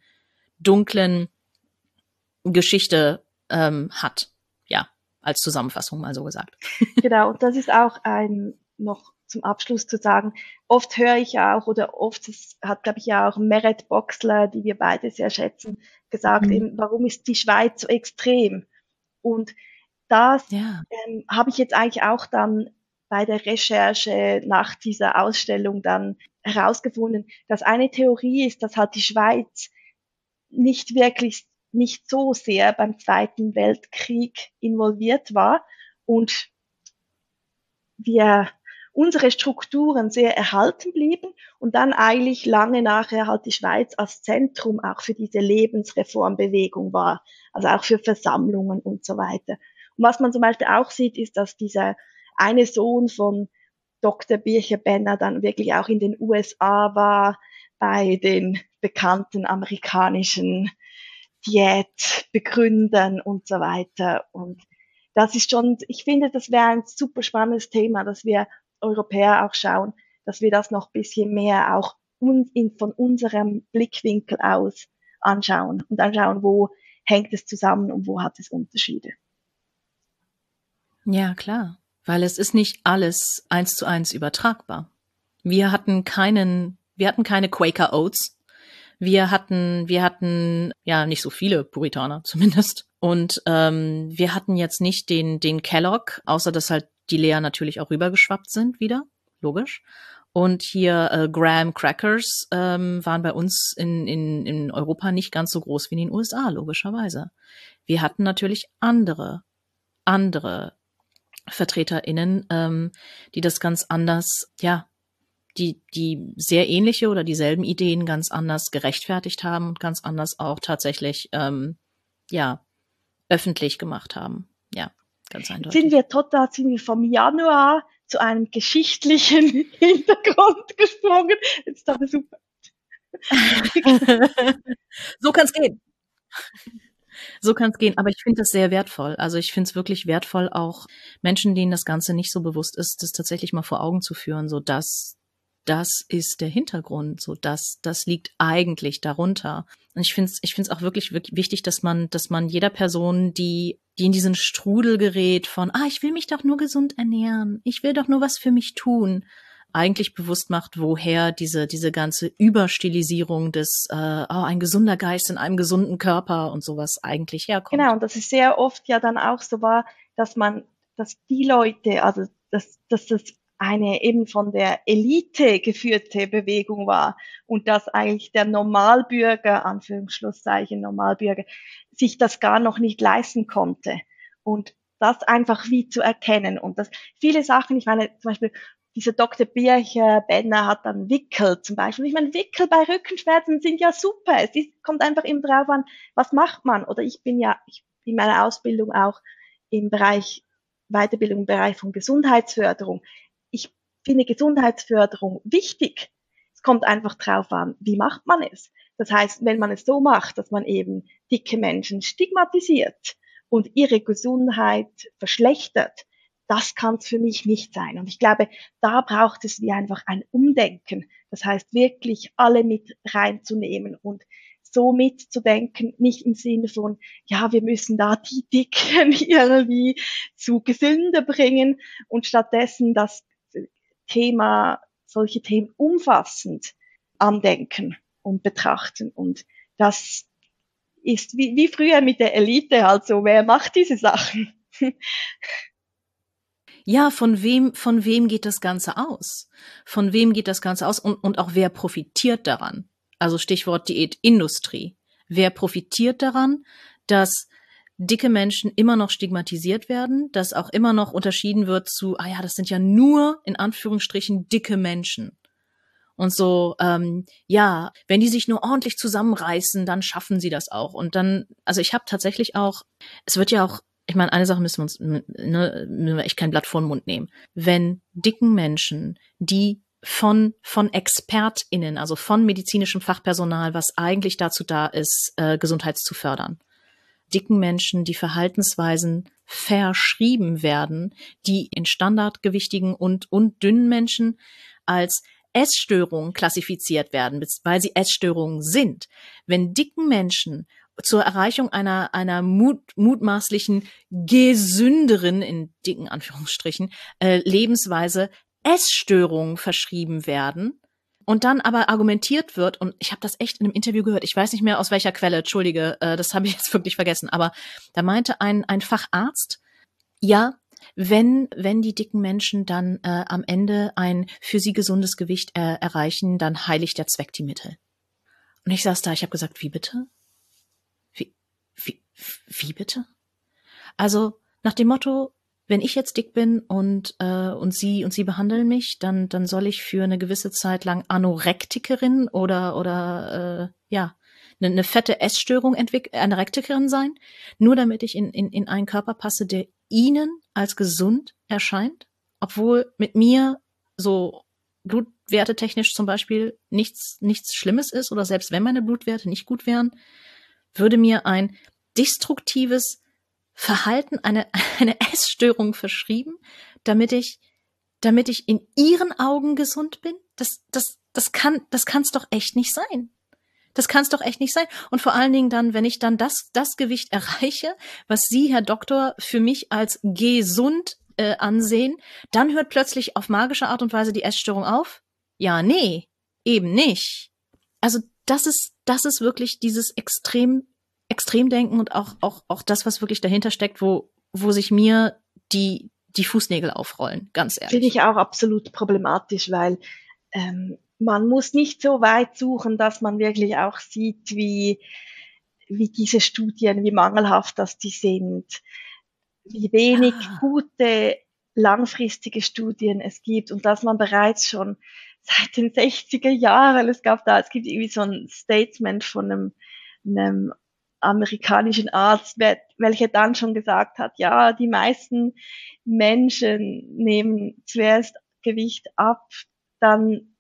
Geschichte hat. Ja, als Zusammenfassung mal so gesagt. Genau, und das ist auch noch zum Abschluss zu sagen, oft höre ich auch, oder oft, das hat, glaube ich, ja auch Meret Boxler, die wir beide sehr schätzen, gesagt, eben, warum ist die Schweiz so extrem? Und das habe ich jetzt eigentlich auch dann bei der Recherche nach dieser Ausstellung dann herausgefunden, dass eine Theorie ist, dass halt die Schweiz nicht so sehr beim Zweiten Weltkrieg involviert war und unsere Strukturen sehr erhalten blieben und dann eigentlich lange nachher halt die Schweiz als Zentrum auch für diese Lebensreformbewegung war, also auch für Versammlungen und so weiter. Und was man zum Beispiel auch sieht, ist, dass dieser eine Sohn von Dr. Bircher-Benner dann wirklich auch in den USA war, bei den bekannten amerikanischen Diät begründen und so weiter. Und das ist schon, ich finde, das wäre ein super spannendes Thema, dass wir Europäer auch schauen, dass wir das noch ein bisschen mehr auch von unserem Blickwinkel aus anschauen und anschauen, wo hängt es zusammen und wo hat es Unterschiede. Ja, klar, weil es ist nicht alles 1:1 übertragbar. Wir hatten keine Quaker Oats. Wir hatten ja nicht so viele Puritaner zumindest. Und wir hatten jetzt nicht den Kellogg, außer dass halt die Lea natürlich auch rübergeschwappt sind wieder, logisch. Und hier Graham Crackers waren bei uns in Europa nicht ganz so groß wie in den USA, logischerweise. Wir hatten natürlich andere VertreterInnen, die das ganz anders, ja, die sehr ähnliche oder dieselben Ideen ganz anders gerechtfertigt haben und ganz anders auch tatsächlich, ja, öffentlich gemacht haben. Ja, ganz eindeutig. Sind wir vom Januar zu einem geschichtlichen Hintergrund gesprungen. Das ist aber super. So kann's gehen. So kann's gehen, aber ich finde das sehr wertvoll. Also ich finde es wirklich wertvoll, auch Menschen, denen das Ganze nicht so bewusst ist, das tatsächlich mal vor Augen zu führen, so dass das ist der Hintergrund, so dass das liegt eigentlich darunter. Und ich finde es auch wirklich wichtig, dass man jeder Person, die in diesen Strudel gerät von, ich will mich doch nur gesund ernähren, ich will doch nur was für mich tun, eigentlich bewusst macht, woher diese ganze Überstilisierung des ein gesunder Geist in einem gesunden Körper und sowas eigentlich herkommt. Genau, und das ist sehr oft ja dann auch so war, dass die Leute, also dass das eine eben von der Elite geführte Bewegung war und dass eigentlich der Normalbürger, Anführungsschlusszeichen Normalbürger, sich das gar noch nicht leisten konnte. Und das einfach wie zu erkennen. Und das viele Sachen, ich meine zum Beispiel, dieser Dr. Benner hat dann Wickel zum Beispiel. Ich meine, Wickel bei Rückenschmerzen sind ja super. Es kommt einfach immer drauf an, was macht man? Oder ich bin in meiner Ausbildung auch im Bereich Weiterbildung im Bereich von Gesundheitsförderung. Ich finde Gesundheitsförderung wichtig. Es kommt einfach drauf an, wie macht man es? Das heißt, wenn man es so macht, dass man eben dicke Menschen stigmatisiert und ihre Gesundheit verschlechtert, das kann es für mich nicht sein. Und ich glaube, da braucht es wie einfach ein Umdenken. Das heißt, wirklich alle mit reinzunehmen und so mitzudenken, nicht im Sinne von, ja, wir müssen da die Dicken irgendwie zu Gesünde bringen und stattdessen das Thema, solche Themen umfassend andenken und betrachten. Und das ist wie früher mit der Elite halt so, wer macht diese Sachen? Ja, von wem geht das Ganze aus? Von wem geht das Ganze aus und auch wer profitiert daran? Also Stichwort Diätindustrie. Wer profitiert daran, dass dicke Menschen immer noch stigmatisiert werden, dass auch immer noch unterschieden wird zu, das sind ja nur, in Anführungsstrichen, dicke Menschen. Und so, wenn die sich nur ordentlich zusammenreißen, dann schaffen sie das auch. Und dann, also ich habe tatsächlich auch, es wird ja auch, ich meine, eine Sache müssen wir uns, müssen wir echt kein Blatt vor den Mund nehmen. Wenn dicken Menschen, die von ExpertInnen, also von medizinischem Fachpersonal, was eigentlich dazu da ist, Gesundheit zu fördern, dicken Menschen, die Verhaltensweisen verschrieben werden, die in standardgewichtigen und dünnen Menschen als Essstörungen klassifiziert werden, weil sie Essstörungen sind. Wenn dicken Menschen zur Erreichung einer mutmaßlichen gesünderen, in dicken Anführungsstrichen, Lebensweise Essstörungen verschrieben werden und dann aber argumentiert wird, und ich habe das echt in einem Interview gehört, ich weiß nicht mehr aus welcher Quelle, entschuldige, das habe ich jetzt wirklich vergessen, aber da meinte ein Facharzt, ja, wenn die dicken Menschen dann am Ende ein für sie gesundes Gewicht erreichen, dann heiligt der Zweck die Mittel. Und ich saß da, ich habe gesagt, wie bitte? Wie bitte? Also nach dem Motto, wenn ich jetzt dick bin und sie behandeln mich, dann soll ich für eine gewisse Zeit lang Anorektikerin oder eine fette Essstörung Anorektikerin sein, nur damit ich in einen Körper passe, der ihnen als gesund erscheint, obwohl mit mir so blutwertetechnisch zum Beispiel nichts Schlimmes ist oder selbst wenn meine Blutwerte nicht gut wären. würde mir ein destruktives Verhalten, eine Essstörung verschrieben, damit ich in ihren Augen gesund bin? Das kann's doch echt nicht sein. Das kann's doch echt nicht sein. Und vor allen Dingen dann, wenn ich dann das Gewicht erreiche, was Sie, Herr Doktor, für mich als gesund ansehen, dann hört plötzlich auf magische Art und Weise die Essstörung auf? Ja, nee, eben nicht. Also das ist wirklich dieses Extremdenken und auch das, was wirklich dahinter steckt, wo sich mir die Fußnägel aufrollen, ganz Finde ehrlich. ich auch absolut problematisch, weil man muss nicht so weit suchen, dass man wirklich auch sieht, wie diese Studien, wie mangelhaft das die sind, wie wenig gute langfristige Studien es gibt und dass man bereits schon seit den 60er Jahren, es gibt irgendwie so ein Statement von einem amerikanischen Arzt, welcher dann schon gesagt hat, ja, die meisten Menschen nehmen zuerst Gewicht ab, dann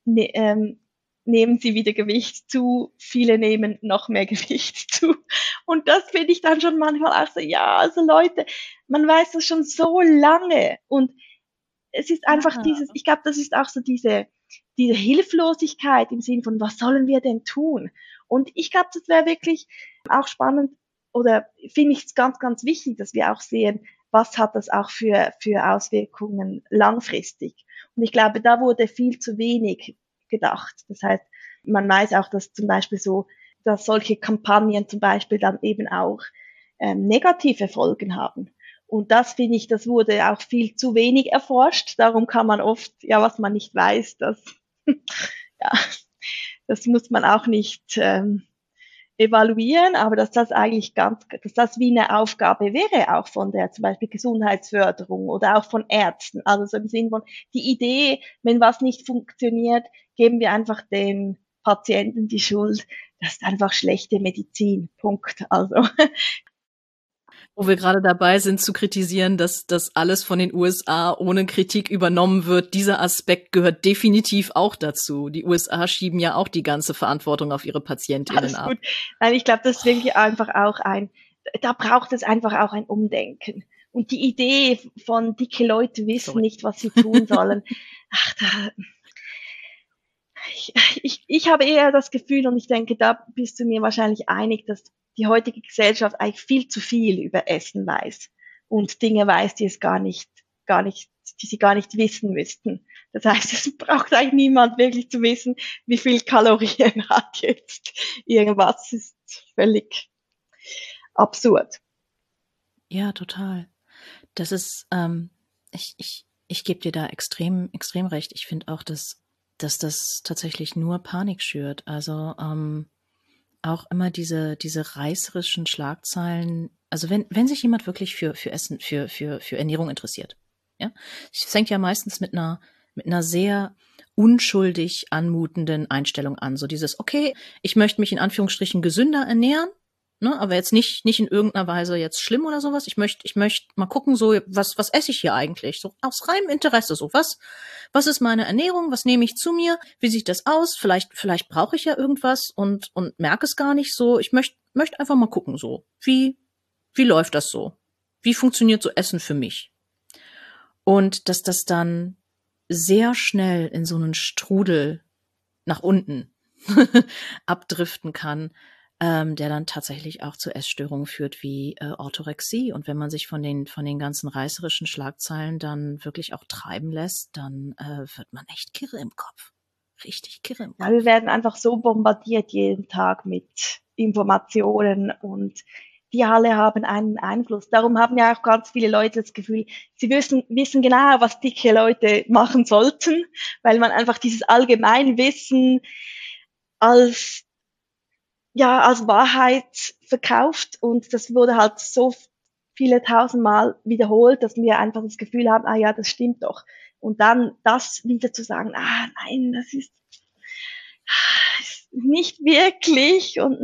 nehmen sie wieder Gewicht zu, viele nehmen noch mehr Gewicht zu. Und das finde ich dann schon manchmal auch so, ja, also Leute, man weiß das schon so lange und es ist einfach ich glaube, das ist auch so diese Hilflosigkeit im Sinn von, was sollen wir denn tun? Und ich glaube, das wäre wirklich auch spannend oder finde ich es ganz, ganz wichtig, dass wir auch sehen, was hat das auch für Auswirkungen langfristig. Und ich glaube, da wurde viel zu wenig gedacht. Das heißt, man weiß auch, dass zum Beispiel dass solche Kampagnen zum Beispiel dann eben auch negative Folgen haben. Und das finde ich, das wurde auch viel zu wenig erforscht. Darum kann man oft, ja, was man nicht weiß, ja, das muss man auch nicht evaluieren, aber dass das wie eine Aufgabe wäre, auch von der zum Beispiel Gesundheitsförderung oder auch von Ärzten. Also so im Sinn von die Idee, wenn was nicht funktioniert, geben wir einfach dem Patienten die Schuld. Das ist einfach schlechte Medizin. Punkt. Also wo wir gerade dabei sind zu kritisieren, dass das alles von den USA ohne Kritik übernommen wird. Dieser Aspekt gehört definitiv auch dazu. Die USA schieben ja auch die ganze Verantwortung auf ihre PatientInnen ab. Nein, ich glaube, das ist wirklich einfach auch da braucht es einfach auch ein Umdenken. Und die Idee von dicke Leute wissen nicht, was sie tun sollen. Ich habe eher das Gefühl, und ich denke, da bist du mir wahrscheinlich einig, dass die heutige Gesellschaft eigentlich viel zu viel über Essen weiß und Dinge weiß, die sie gar nicht wissen müssten. Das heißt, es braucht eigentlich niemand wirklich zu wissen, wie viel Kalorien hat jetzt irgendwas. Das ist völlig absurd. Ja, total. Das ist, ich gebe dir da extrem recht. Ich finde auch, dass das tatsächlich nur Panik schürt. Also auch immer diese reißerischen Schlagzeilen. Also wenn sich jemand wirklich für Essen, für Ernährung interessiert, ja, es fängt ja meistens mit einer sehr unschuldig anmutenden Einstellung an. So dieses, okay, ich möchte mich in Anführungsstrichen gesünder ernähren, ne, aber jetzt nicht in irgendeiner Weise jetzt schlimm oder sowas. Ich möchte mal gucken, so, was esse ich hier eigentlich? So aus reinem Interesse, so, was ist meine Ernährung? Was nehme ich zu mir? Wie sieht das aus? Vielleicht brauche ich ja irgendwas und merke es gar nicht so. Ich möchte einfach mal gucken, so. Wie läuft das so? Wie funktioniert so Essen für mich? Und dass das dann sehr schnell in so einen Strudel nach unten abdriften kann, der dann tatsächlich auch zu Essstörungen führt wie Orthorexie. Und wenn man sich von den ganzen reißerischen Schlagzeilen dann wirklich auch treiben lässt, dann wird man echt kirre im Kopf. Richtig kirre im Kopf. Ja, wir werden einfach so bombardiert jeden Tag mit Informationen und die alle haben einen Einfluss. Darum haben ja auch ganz viele Leute das Gefühl, sie wissen genau, was dicke Leute machen sollten, weil man einfach dieses Allgemeinwissen als Wahrheit verkauft und das wurde halt so viele tausendmal wiederholt, dass wir einfach das Gefühl haben, ah ja, das stimmt doch. Und dann das wieder zu sagen, ah nein, das ist nicht wirklich und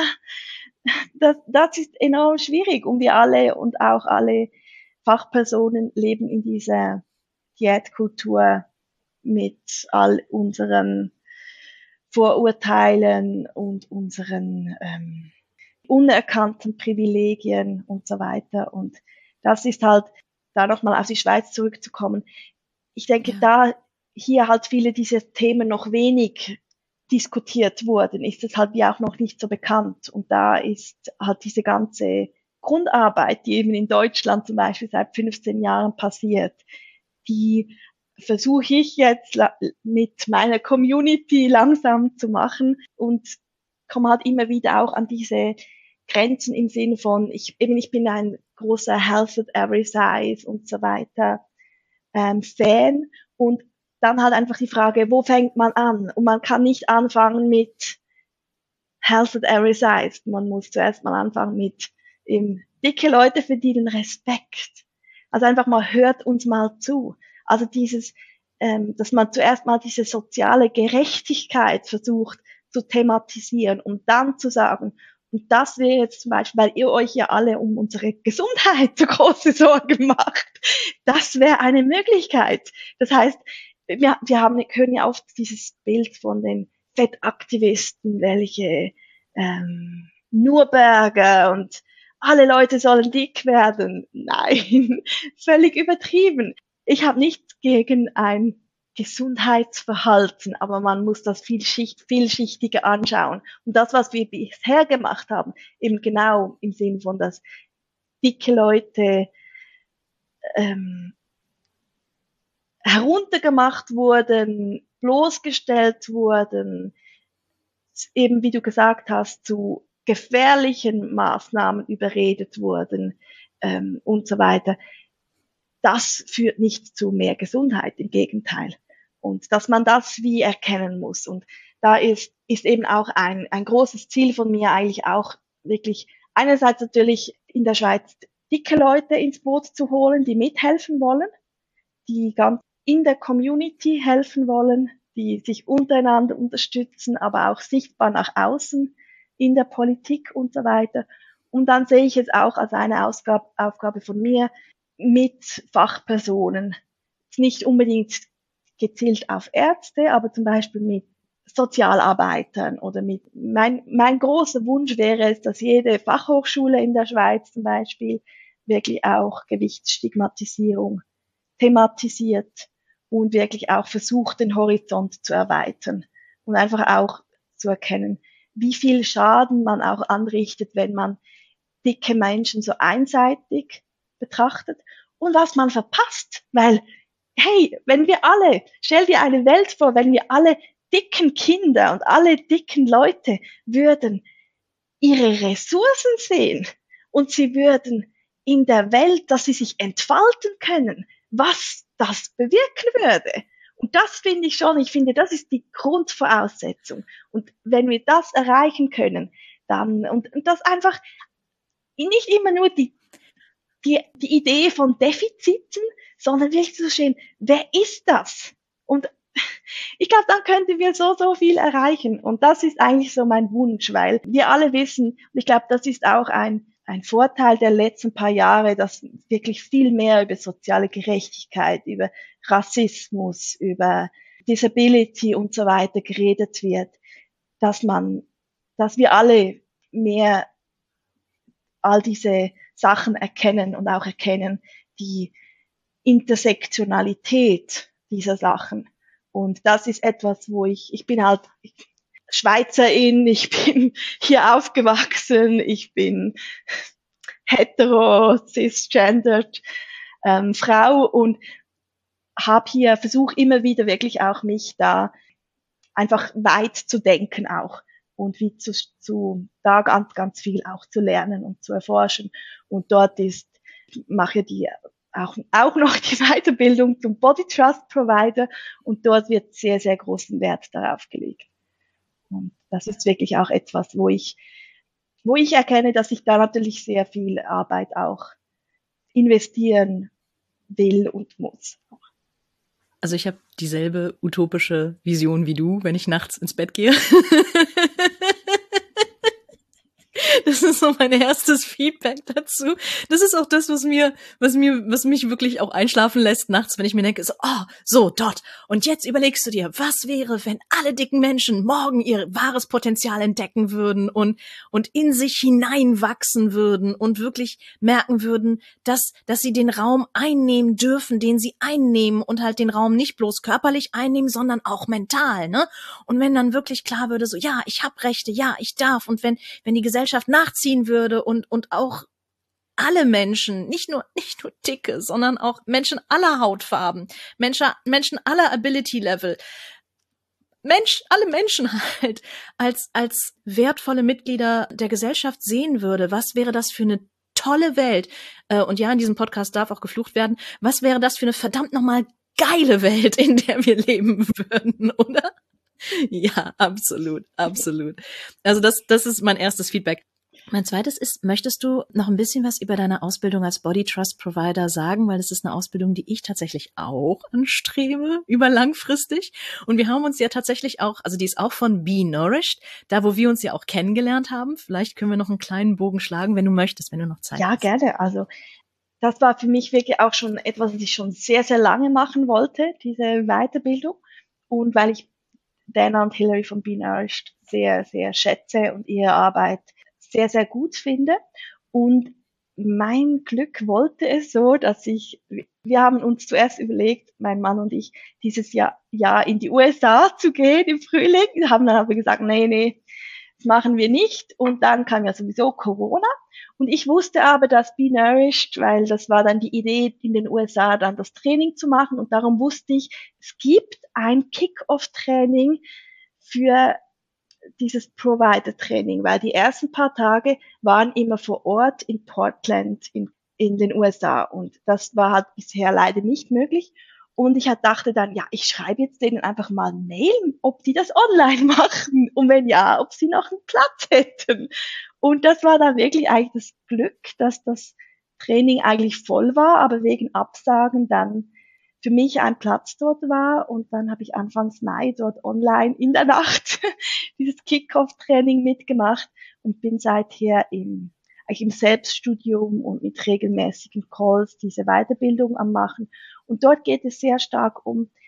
das ist enorm schwierig und wir alle und auch alle Fachpersonen leben in dieser Diätkultur mit all unseren Vorurteilen und unseren unerkannten Privilegien und so weiter. Und das ist halt, da nochmal auf die Schweiz zurückzukommen. Ich denke, da hier halt viele dieser Themen noch wenig diskutiert wurden, ist es halt wie auch noch nicht so bekannt. Und da ist halt diese ganze Grundarbeit, die eben in Deutschland zum Beispiel seit 15 Jahren passiert, die versuche ich jetzt mit meiner Community langsam zu machen und komme halt immer wieder auch an diese Grenzen im Sinne von, ich bin ein großer Health at Every Size und so weiter Fan, und dann halt einfach die Frage, wo fängt man an? Und man kann nicht anfangen mit Health at Every Size. Man muss zuerst mal anfangen mit dicke Leute verdienen Respekt. Also einfach mal hört uns mal zu. Also dieses, dass man zuerst mal diese soziale Gerechtigkeit versucht zu thematisieren und dann zu sagen, und das wäre jetzt zum Beispiel, weil ihr euch ja alle um unsere Gesundheit so große Sorgen macht, das wäre eine Möglichkeit. Das heißt, wir hören ja oft dieses Bild von den Fettaktivisten, welche nur Burger und alle Leute sollen dick werden. Nein, völlig übertrieben. Ich habe nichts gegen ein Gesundheitsverhalten, aber man muss das vielschichtiger anschauen. Und das, was wir bisher gemacht haben, eben genau im Sinn von, dass dicke Leute heruntergemacht wurden, bloßgestellt wurden, eben wie du gesagt hast, zu gefährlichen Maßnahmen überredet wurden und so weiter. Das führt nicht zu mehr Gesundheit, im Gegenteil. Und dass man das wie erkennen muss. Und da ist eben auch ein großes Ziel von mir eigentlich auch wirklich einerseits natürlich in der Schweiz dicke Leute ins Boot zu holen, die mithelfen wollen, die ganz in der Community helfen wollen, die sich untereinander unterstützen, aber auch sichtbar nach außen in der Politik und so weiter. Und dann sehe ich es auch als eine Aufgabe von mir, mit Fachpersonen, nicht unbedingt gezielt auf Ärzte, aber zum Beispiel mit Sozialarbeitern oder mit, mein großer Wunsch wäre es, dass jede Fachhochschule in der Schweiz zum Beispiel wirklich auch Gewichtsstigmatisierung thematisiert und wirklich auch versucht, den Horizont zu erweitern und einfach auch zu erkennen, wie viel Schaden man auch anrichtet, wenn man dicke Menschen so einseitig betrachtet und was man verpasst, weil, hey, stell dir eine Welt vor, wenn wir alle dicken Kinder und alle dicken Leute würden ihre Ressourcen sehen und sie würden in der Welt, dass sie sich entfalten können, was das bewirken würde. Und das finde ich finde, das ist die Grundvoraussetzung. Und wenn wir das erreichen können, dann, und das einfach nicht immer nur die Idee von Defiziten, sondern wirklich zu sehen, wer ist das? Und ich glaube, dann könnten wir so viel erreichen. Und das ist eigentlich so mein Wunsch, weil wir alle wissen, und ich glaube, das ist auch ein Vorteil der letzten paar Jahre, dass wirklich viel mehr über soziale Gerechtigkeit, über Rassismus, über Disability und so weiter geredet wird, dass wir alle mehr all diese Sachen erkennen und auch erkennen die Intersektionalität dieser Sachen. Und das ist etwas, wo ich bin halt Schweizerin, ich bin hier aufgewachsen, ich bin hetero, cisgendered Frau und versuche immer wieder wirklich auch mich da einfach weit zu denken auch und wie da ganz viel auch zu lernen und zu erforschen. Und dort mache die auch noch die Weiterbildung zum Body Trust Provider und dort wird sehr, sehr großen Wert darauf gelegt. Und das ist wirklich auch etwas, wo ich erkenne, dass ich da natürlich sehr viel Arbeit auch investieren will und muss. Also ich habe dieselbe utopische Vision wie du, wenn ich nachts ins Bett gehe. Das ist so mein erstes Feedback dazu. Das ist auch das, was mich wirklich auch einschlafen lässt nachts, wenn ich mir denke, so, oh, so, dort. Und jetzt überlegst du dir, was wäre, wenn alle dicken Menschen morgen ihr wahres Potenzial entdecken würden und in sich hineinwachsen würden und wirklich merken würden, dass sie den Raum einnehmen dürfen, den sie einnehmen und halt den Raum nicht bloß körperlich einnehmen, sondern auch mental, ne? Und wenn dann wirklich klar würde, so, ja, ich habe Rechte, ja, ich darf. Und wenn die Gesellschaft nachziehen würde und auch alle Menschen, nicht nur dicke, sondern auch Menschen aller Hautfarben, Menschen aller Ability Level, alle Menschen halt als wertvolle Mitglieder der Gesellschaft sehen würde, was wäre das für eine tolle Welt? Und ja, in diesem Podcast darf auch geflucht werden. Was wäre das für eine verdammt nochmal geile Welt, in der wir leben würden, oder? Ja, absolut, absolut. Also das ist mein erstes Feedback. Mein zweites ist, möchtest du noch ein bisschen was über deine Ausbildung als Body Trust Provider sagen? Weil das ist eine Ausbildung, die ich tatsächlich auch anstrebe, über langfristig. Und wir haben uns ja tatsächlich auch, also die ist auch von Be Nourished, da wo wir uns ja auch kennengelernt haben. Vielleicht können wir noch einen kleinen Bogen schlagen, wenn du möchtest, wenn du noch Zeit hast. Ja, gerne. Also das war für mich wirklich auch schon etwas, was ich schon sehr, sehr lange machen wollte, diese Weiterbildung. Und weil ich Dana und Hilary von Be Nourished sehr, sehr schätze und ihre Arbeit sehr, sehr gut finde. Und mein Glück wollte es so, dass wir haben uns zuerst überlegt, mein Mann und ich, dieses Jahr in die USA zu gehen im Frühling. Wir haben dann aber gesagt, nee, das machen wir nicht. Und dann kam ja sowieso Corona. Und ich wusste aber, dass Be Nourished, weil das war dann die Idee, in den USA dann das Training zu machen. Und darum wusste ich, es gibt ein Kick-Off-Training für dieses Provider-Training, weil die ersten paar Tage waren immer vor Ort in Portland in den USA und das war halt bisher leider nicht möglich. Und ich dachte dann, ja, ich schreibe jetzt denen einfach mal ein Mail, ob die das online machen und wenn ja, ob sie noch einen Platz hätten. Und das war dann wirklich eigentlich das Glück, dass das Training eigentlich voll war, aber wegen Absagen dann für mich ein Platz dort war und dann habe ich Anfangs Mai dort online in der Nacht dieses Kick-Off-Training mitgemacht und bin seither eigentlich im Selbststudium und mit regelmäßigen Calls diese Weiterbildung am machen. Und dort geht es sehr stark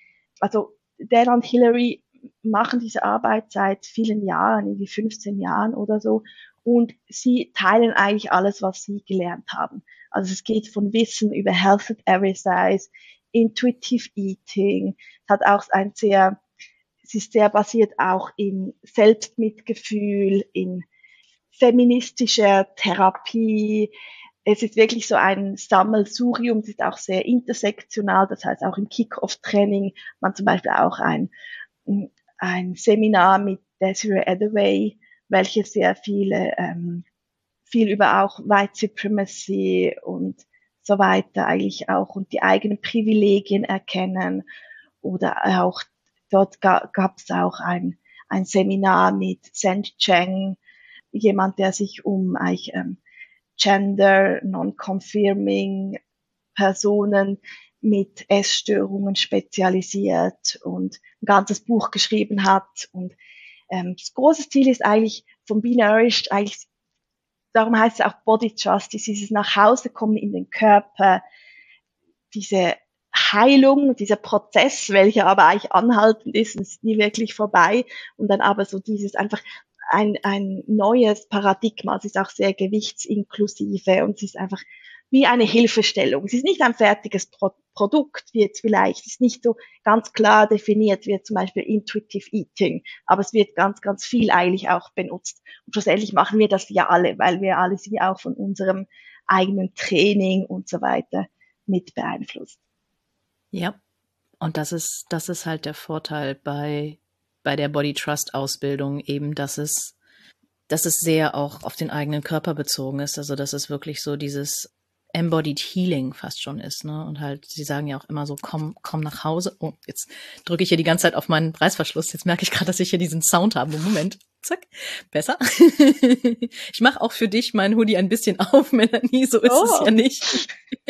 also Dan und Hilary machen diese Arbeit seit vielen Jahren, irgendwie 15 Jahren oder so. Und sie teilen eigentlich alles, was sie gelernt haben. Also es geht von Wissen über Health at Every Size, Intuitive Eating, hat auch es ist sehr basiert auch in Selbstmitgefühl, in feministischer Therapie. Es ist wirklich so ein Sammelsurium, es ist auch sehr intersektional, das heißt auch im Kick-Off-Training, man zum Beispiel auch ein Seminar mit Desiree Adaway, welche sehr viel über auch White Supremacy und so weiter eigentlich auch und die eigenen Privilegien erkennen oder auch dort gab es auch ein Seminar mit Sand Cheng, jemand, der sich um eigentlich Gender Non-Confirming Personen mit Essstörungen spezialisiert und ein ganzes Buch geschrieben hat und das große Ziel ist eigentlich von Be Nourished eigentlich. Darum heißt es auch Body Trust, dieses Nachhausekommen in den Körper, diese Heilung, dieser Prozess, welcher aber eigentlich anhaltend ist nie wirklich vorbei. Und dann aber so dieses einfach ein neues Paradigma. Es ist auch sehr gewichtsinklusive und es ist einfach wie eine Hilfestellung. Es ist nicht ein fertiges Produkt, wie jetzt vielleicht, es ist nicht so ganz klar definiert, wie zum Beispiel Intuitive Eating, aber es wird ganz, ganz viel eigentlich auch benutzt. Und schlussendlich machen wir das ja alle, weil wir alle sind ja auch von unserem eigenen Training und so weiter mit beeinflusst. Ja, und das ist halt der Vorteil bei der Body Trust Ausbildung eben, dass es sehr auch auf den eigenen Körper bezogen ist, also dass es wirklich so dieses Embodied Healing fast schon ist, ne? Und halt, sie sagen ja auch immer so, komm nach Hause. Oh, jetzt drücke ich hier die ganze Zeit auf meinen Reißverschluss. Jetzt merke ich gerade, dass ich hier diesen Sound habe. Moment, zack, besser. Ich mache auch für dich meinen Hoodie ein bisschen auf, Melanie, so ist es ja nicht.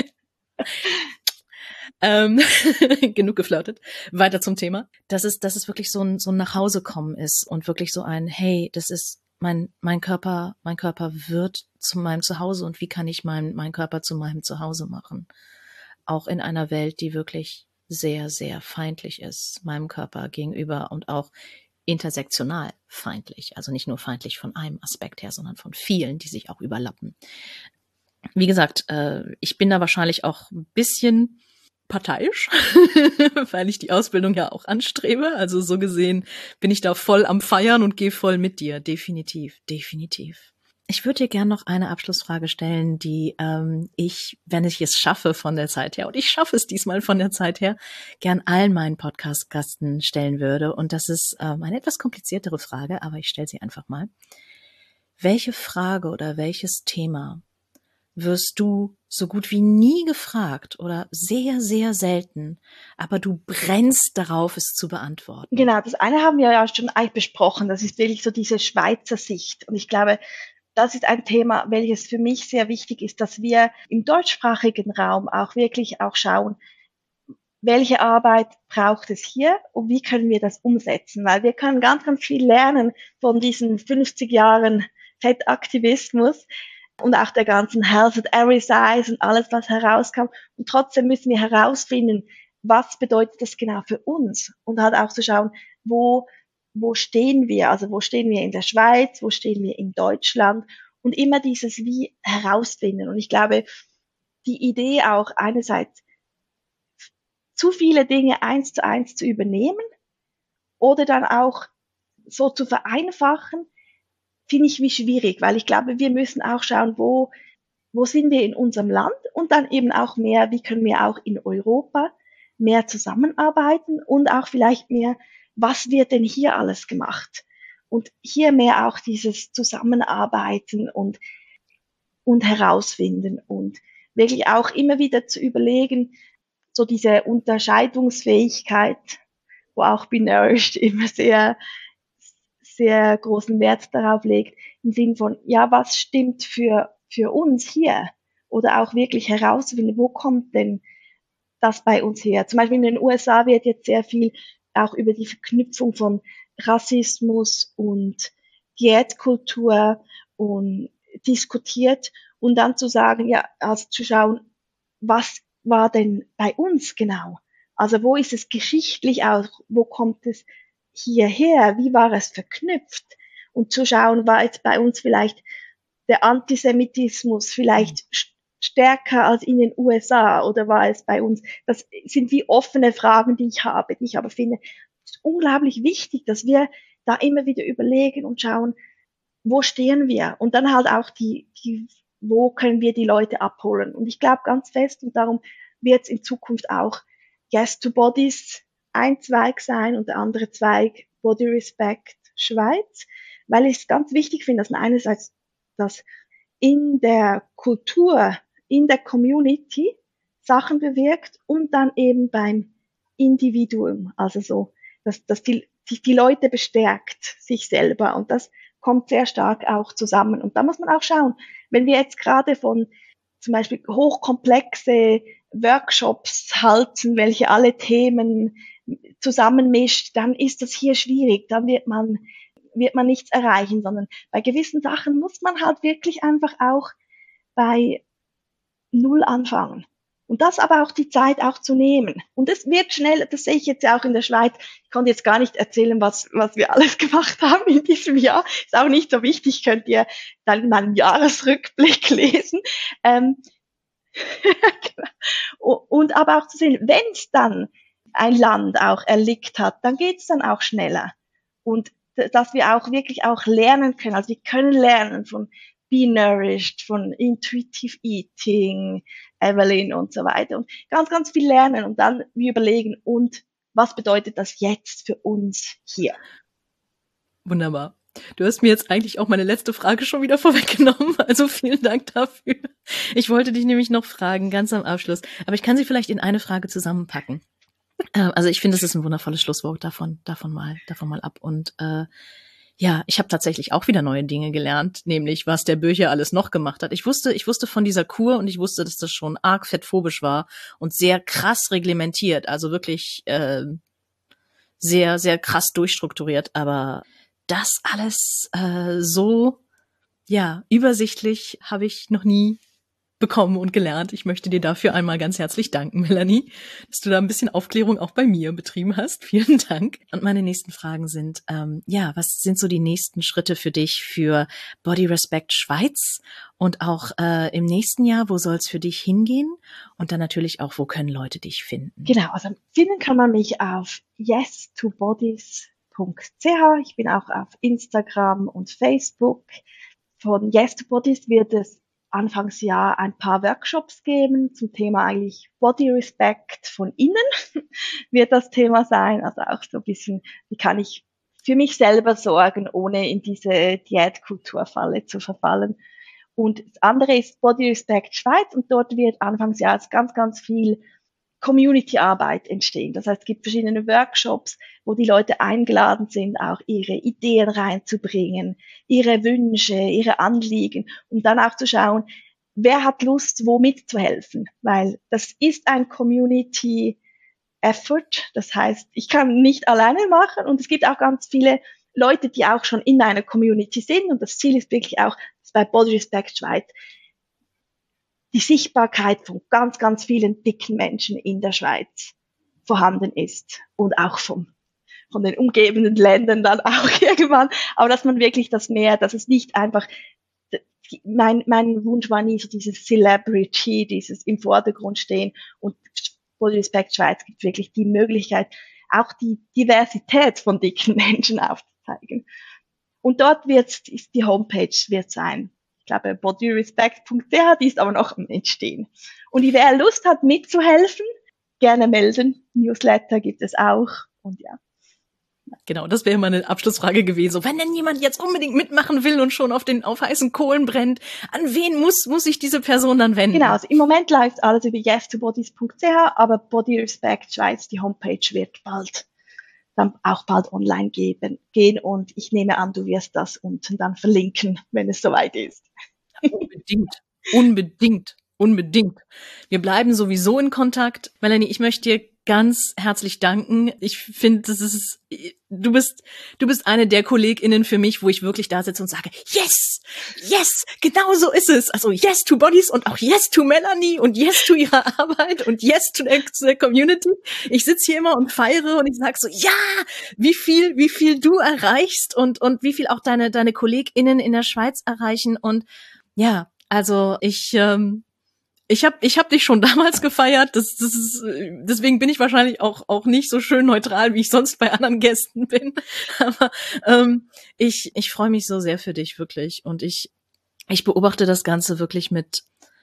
Genug geflirtet. Weiter zum Thema. Dass es wirklich so ein Nachhausekommen ist und wirklich so ein, hey, das ist mein Körper wird zu meinem Zuhause und wie kann ich meinen Körper zu meinem Zuhause machen? Auch in einer Welt, die wirklich sehr, sehr feindlich ist, meinem Körper gegenüber und auch intersektional feindlich. Also nicht nur feindlich von einem Aspekt her, sondern von vielen, die sich auch überlappen. Wie gesagt, ich bin da wahrscheinlich auch ein bisschen parteiisch, weil ich die Ausbildung ja auch anstrebe. Also so gesehen bin ich da voll am Feiern und gehe voll mit dir. Definitiv, definitiv. Ich würde dir gerne noch eine Abschlussfrage stellen, die ich, wenn ich es schaffe von der Zeit her, und ich schaffe es diesmal von der Zeit her, gern allen meinen Podcast-Gasten stellen würde. Und das ist eine etwas kompliziertere Frage, aber ich stelle sie einfach mal. Welche Frage oder welches Thema wirst du so gut wie nie gefragt oder sehr, sehr selten, aber du brennst darauf, es zu beantworten? Genau, das eine haben wir ja schon eigentlich besprochen. Das ist wirklich so diese Schweizer Sicht. Und ich glaube, das ist ein Thema, welches für mich sehr wichtig ist, dass wir im deutschsprachigen Raum auch wirklich auch schauen, welche Arbeit braucht es hier und wie können wir das umsetzen? Weil wir können ganz, ganz viel lernen von diesen 50 Jahren Fettaktivismus und auch der ganzen Health at Every Size und alles, was herauskam. Und trotzdem müssen wir herausfinden, was bedeutet das genau für uns? Und halt auch zu schauen, wo stehen wir? Also wo stehen wir in der Schweiz? Wo stehen wir in Deutschland? Und immer dieses Wie herausfinden. Und ich glaube, die Idee auch einerseits zu viele Dinge 1:1 zu übernehmen oder dann auch so zu vereinfachen, finde ich wie schwierig, weil ich glaube, wir müssen auch schauen, wo sind wir in unserem Land und dann eben auch mehr, wie können wir auch in Europa mehr zusammenarbeiten und auch vielleicht mehr, was wird denn hier alles gemacht? Und hier mehr auch dieses Zusammenarbeiten und herausfinden und wirklich auch immer wieder zu überlegen, so diese Unterscheidungsfähigkeit, wo auch Be Nourished immer sehr, sehr großen Wert darauf legt, im Sinn von, ja, was stimmt für uns hier? Oder auch wirklich herausfinden, wo kommt denn das bei uns her? Zum Beispiel in den USA wird jetzt sehr viel auch über die Verknüpfung von Rassismus und Diätkultur und diskutiert und dann zu sagen, ja, also zu schauen, was war denn bei uns genau? Also wo ist es geschichtlich auch? Wo kommt es hierher? Wie war es verknüpft? Und zu schauen, war jetzt bei uns vielleicht der Antisemitismus vielleicht stärker als in den USA oder war es bei uns? Das sind wie offene Fragen, die ich habe, die ich aber finde, es ist unglaublich wichtig, dass wir da immer wieder überlegen und schauen, wo stehen wir? Und dann halt auch wo können wir die Leute abholen? Und ich glaube ganz fest, und darum wird es in Zukunft auch Yes to Bodies ein Zweig sein und der andere Zweig Body Respect Schweiz, weil ich es ganz wichtig finde, dass man einerseits das in der Kultur, in der Community Sachen bewirkt und dann eben beim Individuum, also so, dass die Leute bestärkt, sich selber und das kommt sehr stark auch zusammen. Und da muss man auch schauen, wenn wir jetzt gerade von zum Beispiel hochkomplexe Workshops halten, welche alle Themen zusammenmischt, dann ist das hier schwierig, dann wird man nichts erreichen, sondern bei gewissen Sachen muss man halt wirklich einfach auch bei Null anfangen. Und das aber auch die Zeit auch zu nehmen. Und es wird schnell, das sehe ich jetzt ja auch in der Schweiz, ich konnte jetzt gar nicht erzählen, was wir alles gemacht haben in diesem Jahr. Ist auch nicht so wichtig, könnt ihr dann in meinem Jahresrückblick lesen. Und aber auch zu sehen, wenn es dann ein Land auch erlickt hat, dann geht es dann auch schneller. Und dass wir auch wirklich auch lernen können, also wir können lernen von Be Nourished, von Intuitive Eating, Evelyn und so weiter und ganz, ganz viel lernen und dann wir überlegen, und was bedeutet das jetzt für uns hier? Wunderbar. Du hast mir jetzt eigentlich auch meine letzte Frage schon wieder vorweggenommen, also vielen Dank dafür. Ich wollte dich nämlich noch fragen, ganz am Abschluss, aber ich kann sie vielleicht in eine Frage zusammenpacken. Also ich finde, es ist ein wundervolles Schlusswort, davon mal ab. Und ja, ich habe tatsächlich auch wieder neue Dinge gelernt, nämlich was der Böcher alles noch gemacht hat. Ich wusste von dieser Kur und ich wusste, dass das schon arg fettphobisch war und sehr krass reglementiert, also wirklich sehr, sehr krass durchstrukturiert. Aber das alles so, ja, übersichtlich habe ich noch nie bekommen und gelernt. Ich möchte dir dafür einmal ganz herzlich danken, Melanie, dass du da ein bisschen Aufklärung auch bei mir betrieben hast. Vielen Dank. Und meine nächsten Fragen sind, was sind so die nächsten Schritte für dich für Body Respect Schweiz und auch im nächsten Jahr, wo soll es für dich hingehen? Und dann natürlich auch, wo können Leute dich finden? Genau, also finden kann man mich auf yes2bodies.ch. Ich bin auch auf Instagram und Facebook. Von Yes2Bodies wird es Anfangsjahr ein paar Workshops geben zum Thema eigentlich Body Respect von innen wird das Thema sein. Also auch so ein bisschen, wie kann ich für mich selber sorgen, ohne in diese Diätkulturfalle zu verfallen. Und das andere ist Body Respect Schweiz und dort wird Anfangsjahr ganz, ganz viel Community-Arbeit entstehen. Das heißt, es gibt verschiedene Workshops, wo die Leute eingeladen sind, auch ihre Ideen reinzubringen, ihre Wünsche, ihre Anliegen, um dann auch zu schauen, wer hat Lust, wo mitzuhelfen. Weil das ist ein Community-Effort. Das heißt, ich kann nicht alleine machen und es gibt auch ganz viele Leute, die auch schon in einer Community sind und das Ziel ist wirklich auch, dass bei Body Respect Schweiz die Sichtbarkeit von ganz, ganz vielen dicken Menschen in der Schweiz vorhanden ist und auch von den umgebenden Ländern dann auch irgendwann, aber dass man wirklich das mehr, dass es nicht einfach, mein Wunsch war nie so dieses Celebrity, dieses im Vordergrund stehen und Body Respect Schweiz gibt wirklich die Möglichkeit, auch die Diversität von dicken Menschen aufzuzeigen. Und dort ist die Homepage wird sein. Ich glaube, bodyrespect.ch, die ist aber noch am Entstehen. Und wer Lust hat, mitzuhelfen, gerne melden. Newsletter gibt es auch. Und ja. Genau, das wäre meine Abschlussfrage gewesen. So, wenn denn jemand jetzt unbedingt mitmachen will und schon auf heißen Kohlen brennt, an wen muss sich diese Person dann wenden? Genau, also im Moment läuft alles über yes2bodies.ch, aber Body Respect Schweiz, die Homepage wird dann auch bald online gehen und ich nehme an, du wirst das unten dann verlinken, wenn es soweit ist. Unbedingt. Wir bleiben sowieso in Kontakt. Melanie, ich möchte dir ganz herzlich danken. Ich finde, du bist eine der KollegInnen für mich, wo ich wirklich da sitze und sage, yes, genau so ist es. Also yes to Bodies und auch yes to Melanie und yes to ihrer Arbeit und yes to der Community. Ich sitze hier immer und feiere und ich sage so, ja, wie viel du erreichst und wie viel auch deine KollegInnen in der Schweiz erreichen und ja, also ich hab dich schon damals gefeiert, deswegen bin ich wahrscheinlich auch nicht so schön neutral, wie ich sonst bei anderen Gästen bin. Aber ich freue mich so sehr für dich, wirklich. Und ich beobachte das Ganze wirklich mit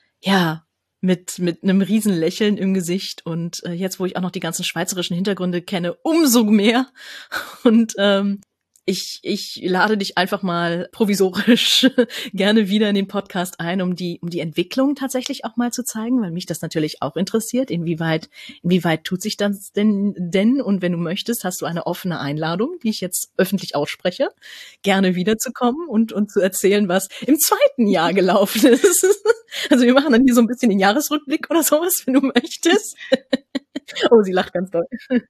einem riesen Lächeln im Gesicht. Und jetzt, wo ich auch noch die ganzen schweizerischen Hintergründe kenne, umso mehr. Und ich lade dich einfach mal provisorisch gerne wieder in den Podcast ein, um die Entwicklung tatsächlich auch mal zu zeigen, weil mich das natürlich auch interessiert. Inwieweit tut sich das denn? Und wenn du möchtest, hast du eine offene Einladung, die ich jetzt öffentlich ausspreche, gerne wiederzukommen und zu erzählen, was im zweiten Jahr gelaufen ist. Also wir machen dann hier so ein bisschen den Jahresrückblick oder sowas, wenn du möchtest. Oh, sie lacht ganz doll.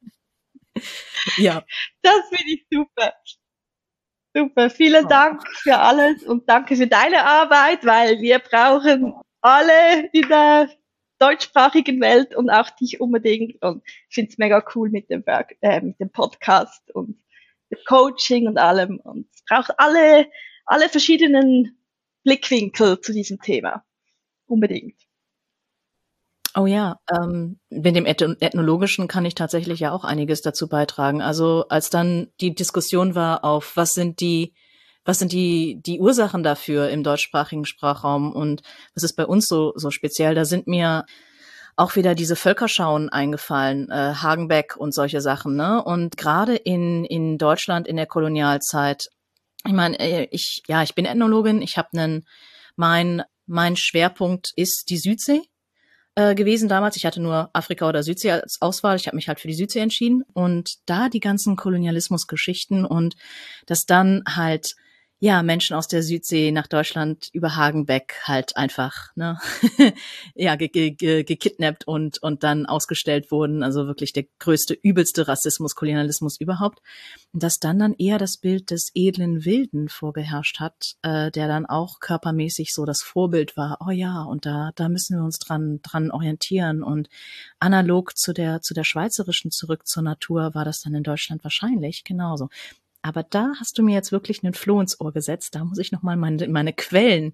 Ja. Das finde ich super. Super, vielen Dank für alles und danke für deine Arbeit, weil wir brauchen alle in der deutschsprachigen Welt und auch dich unbedingt. Und ich finde es mega cool mit dem Podcast und dem Coaching und allem. Und es braucht alle verschiedenen Blickwinkel zu diesem Thema. Unbedingt. Oh ja, mit dem Ethnologischen kann ich tatsächlich ja auch einiges dazu beitragen. Also als dann die Diskussion war auf, was sind die Ursachen dafür im deutschsprachigen Sprachraum und was ist bei uns so speziell, da sind mir auch wieder diese Völkerschauen eingefallen, Hagenbeck und solche Sachen, ne? Und gerade in Deutschland in der Kolonialzeit, ich meine, ich bin Ethnologin, ich habe mein Schwerpunkt ist die Südsee gewesen damals. Ich hatte nur Afrika oder Südsee als Auswahl. Ich habe mich halt für die Südsee entschieden. Und da die ganzen Kolonialismusgeschichten und dass dann halt ja, Menschen aus der Südsee nach Deutschland über Hagenbeck halt einfach, ne, ja, gekidnappt und dann ausgestellt wurden. Also wirklich der größte, übelste Rassismus, Kolonialismus überhaupt. Und dass dann eher das Bild des edlen Wilden vorgeherrscht hat, der dann auch körpermäßig so das Vorbild war. Oh ja, und da müssen wir uns dran orientieren. Und analog zu der schweizerischen Zurück zur Natur war das dann in Deutschland wahrscheinlich genauso. Aber da hast du mir jetzt wirklich einen Floh ins Ohr gesetzt. Da muss ich nochmal meine Quellen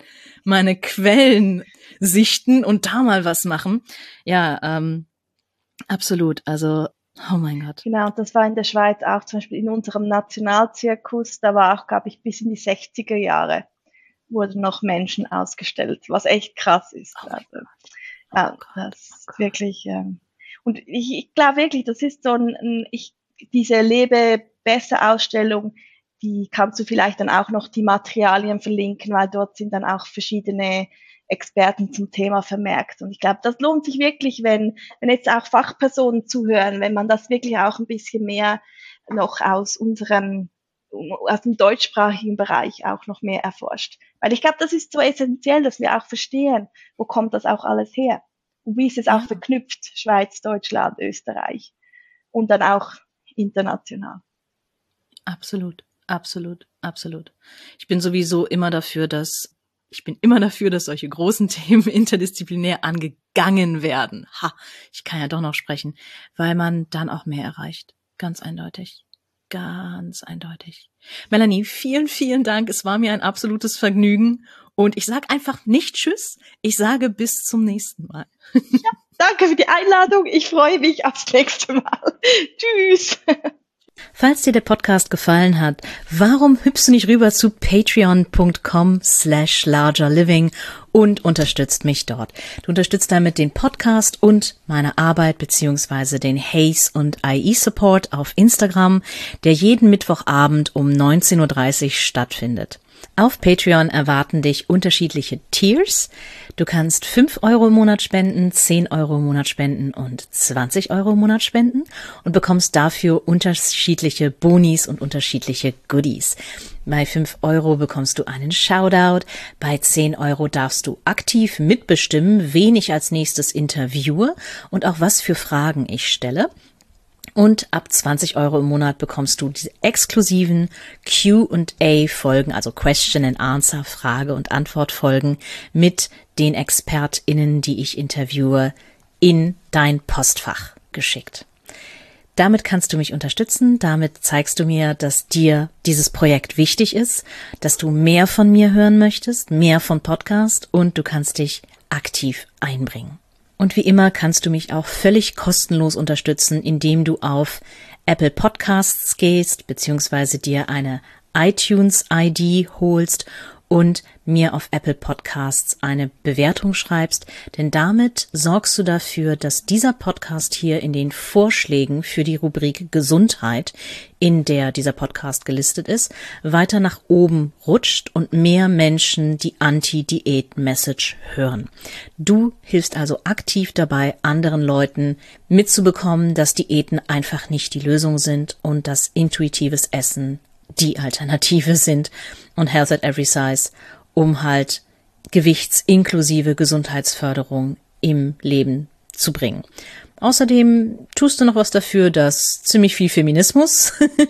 sichten und da mal was machen. Ja, absolut. Also, oh mein Gott. Genau, und das war in der Schweiz auch zum Beispiel in unserem Nationalzirkus. Da war auch, glaube ich, bis in die 60er Jahre wurden noch Menschen ausgestellt, was echt krass ist. Oh also, ja, das ist wirklich, und ich glaube wirklich, das ist so diese Lebe-Besser-Ausstellung, die kannst du vielleicht dann auch noch die Materialien verlinken, weil dort sind dann auch verschiedene Experten zum Thema vermerkt. Und ich glaube, das lohnt sich wirklich, wenn jetzt auch Fachpersonen zuhören, wenn man das wirklich auch ein bisschen mehr noch aus dem deutschsprachigen Bereich auch noch mehr erforscht. Weil ich glaube, das ist so essentiell, dass wir auch verstehen, wo kommt das auch alles her? Und wie ist es auch verknüpft, Schweiz, Deutschland, Österreich und dann auch international. Absolut, absolut, absolut. Ich bin sowieso immer dafür, dass solche großen Themen interdisziplinär angegangen werden. Ich kann ja doch noch sprechen, weil man dann auch mehr erreicht. Ganz eindeutig. Ganz eindeutig. Melanie, vielen, vielen Dank. Es war mir ein absolutes Vergnügen. Und ich sage einfach nicht Tschüss. Ich sage bis zum nächsten Mal. Ja, danke für die Einladung. Ich freue mich aufs nächste Mal. Tschüss. Falls dir der Podcast gefallen hat, warum hüpfst du nicht rüber zu patreon.com/largerliving und unterstützt mich dort. Du unterstützt damit den Podcast und meine Arbeit beziehungsweise den Haze und IE Support auf Instagram, der jeden Mittwochabend um 19:30 Uhr stattfindet. Auf Patreon erwarten dich unterschiedliche Tiers. Du kannst 5 € im Monat spenden, 10 € im Monat spenden und 20 € im Monat spenden und bekommst dafür unterschiedliche Bonis und unterschiedliche Goodies. Bei 5 € bekommst du einen Shoutout, bei 10 € darfst du aktiv mitbestimmen, wen ich als nächstes interviewe und auch was für Fragen ich stelle. Und ab 20 € im Monat bekommst du diese exklusiven Q&A-Folgen, also Question and Answer, Frage- und Antwortfolgen mit den ExpertInnen, die ich interviewe, in dein Postfach geschickt. Damit kannst du mich unterstützen, damit zeigst du mir, dass dir dieses Projekt wichtig ist, dass du mehr von mir hören möchtest, mehr von Podcast und du kannst dich aktiv einbringen. Und wie immer kannst du mich auch völlig kostenlos unterstützen, indem du auf Apple Podcasts gehst, beziehungsweise dir eine iTunes-ID holst und mir auf Apple Podcasts eine Bewertung schreibst, denn damit sorgst du dafür, dass dieser Podcast hier in den Vorschlägen für die Rubrik Gesundheit, in der dieser Podcast gelistet ist, weiter nach oben rutscht und mehr Menschen die Anti-Diät-Message hören. Du hilfst also aktiv dabei, anderen Leuten mitzubekommen, dass Diäten einfach nicht die Lösung sind und dass intuitives Essen die Alternative sind und Health at Every Size, um halt gewichtsinklusive Gesundheitsförderung im Leben zu bringen. Außerdem tust du noch was dafür, dass ziemlich viel Feminismus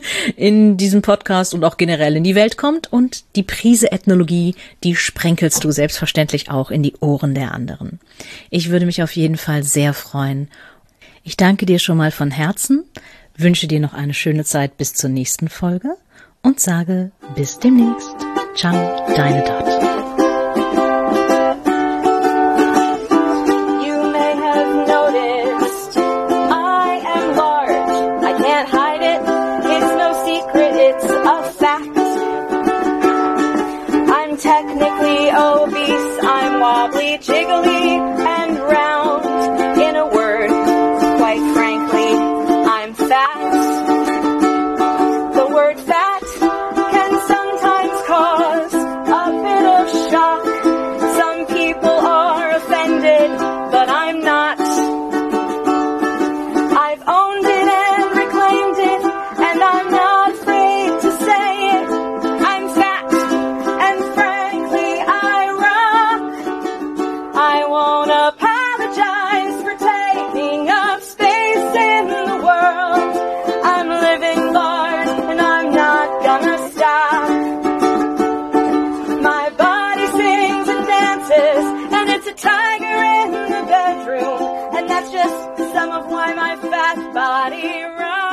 in diesem Podcast und auch generell in die Welt kommt und die Prise Ethnologie, die sprenkelst du selbstverständlich auch in die Ohren der anderen. Ich würde mich auf jeden Fall sehr freuen. Ich danke dir schon mal von Herzen, wünsche dir noch eine schöne Zeit bis zur nächsten Folge und sage bis demnächst. Ciao, deine Dot. You may have noticed I am large. I can't hide it. It's no secret. It's a fact. I'm technically obese. I'm wobbly, jiggly, and round. In a word, quite frankly, I'm fat. The word fat can sometimes cause a bit of shock. Some people are offended, but I'm not. I've owned it and reclaimed it, and I'm not afraid to say it. I'm fat. won't apologize for taking up space in the world. I'm living large and I'm not gonna stop. My body sings and dances, and it's a tiger in the bedroom, and that's just some of why my fat body runs.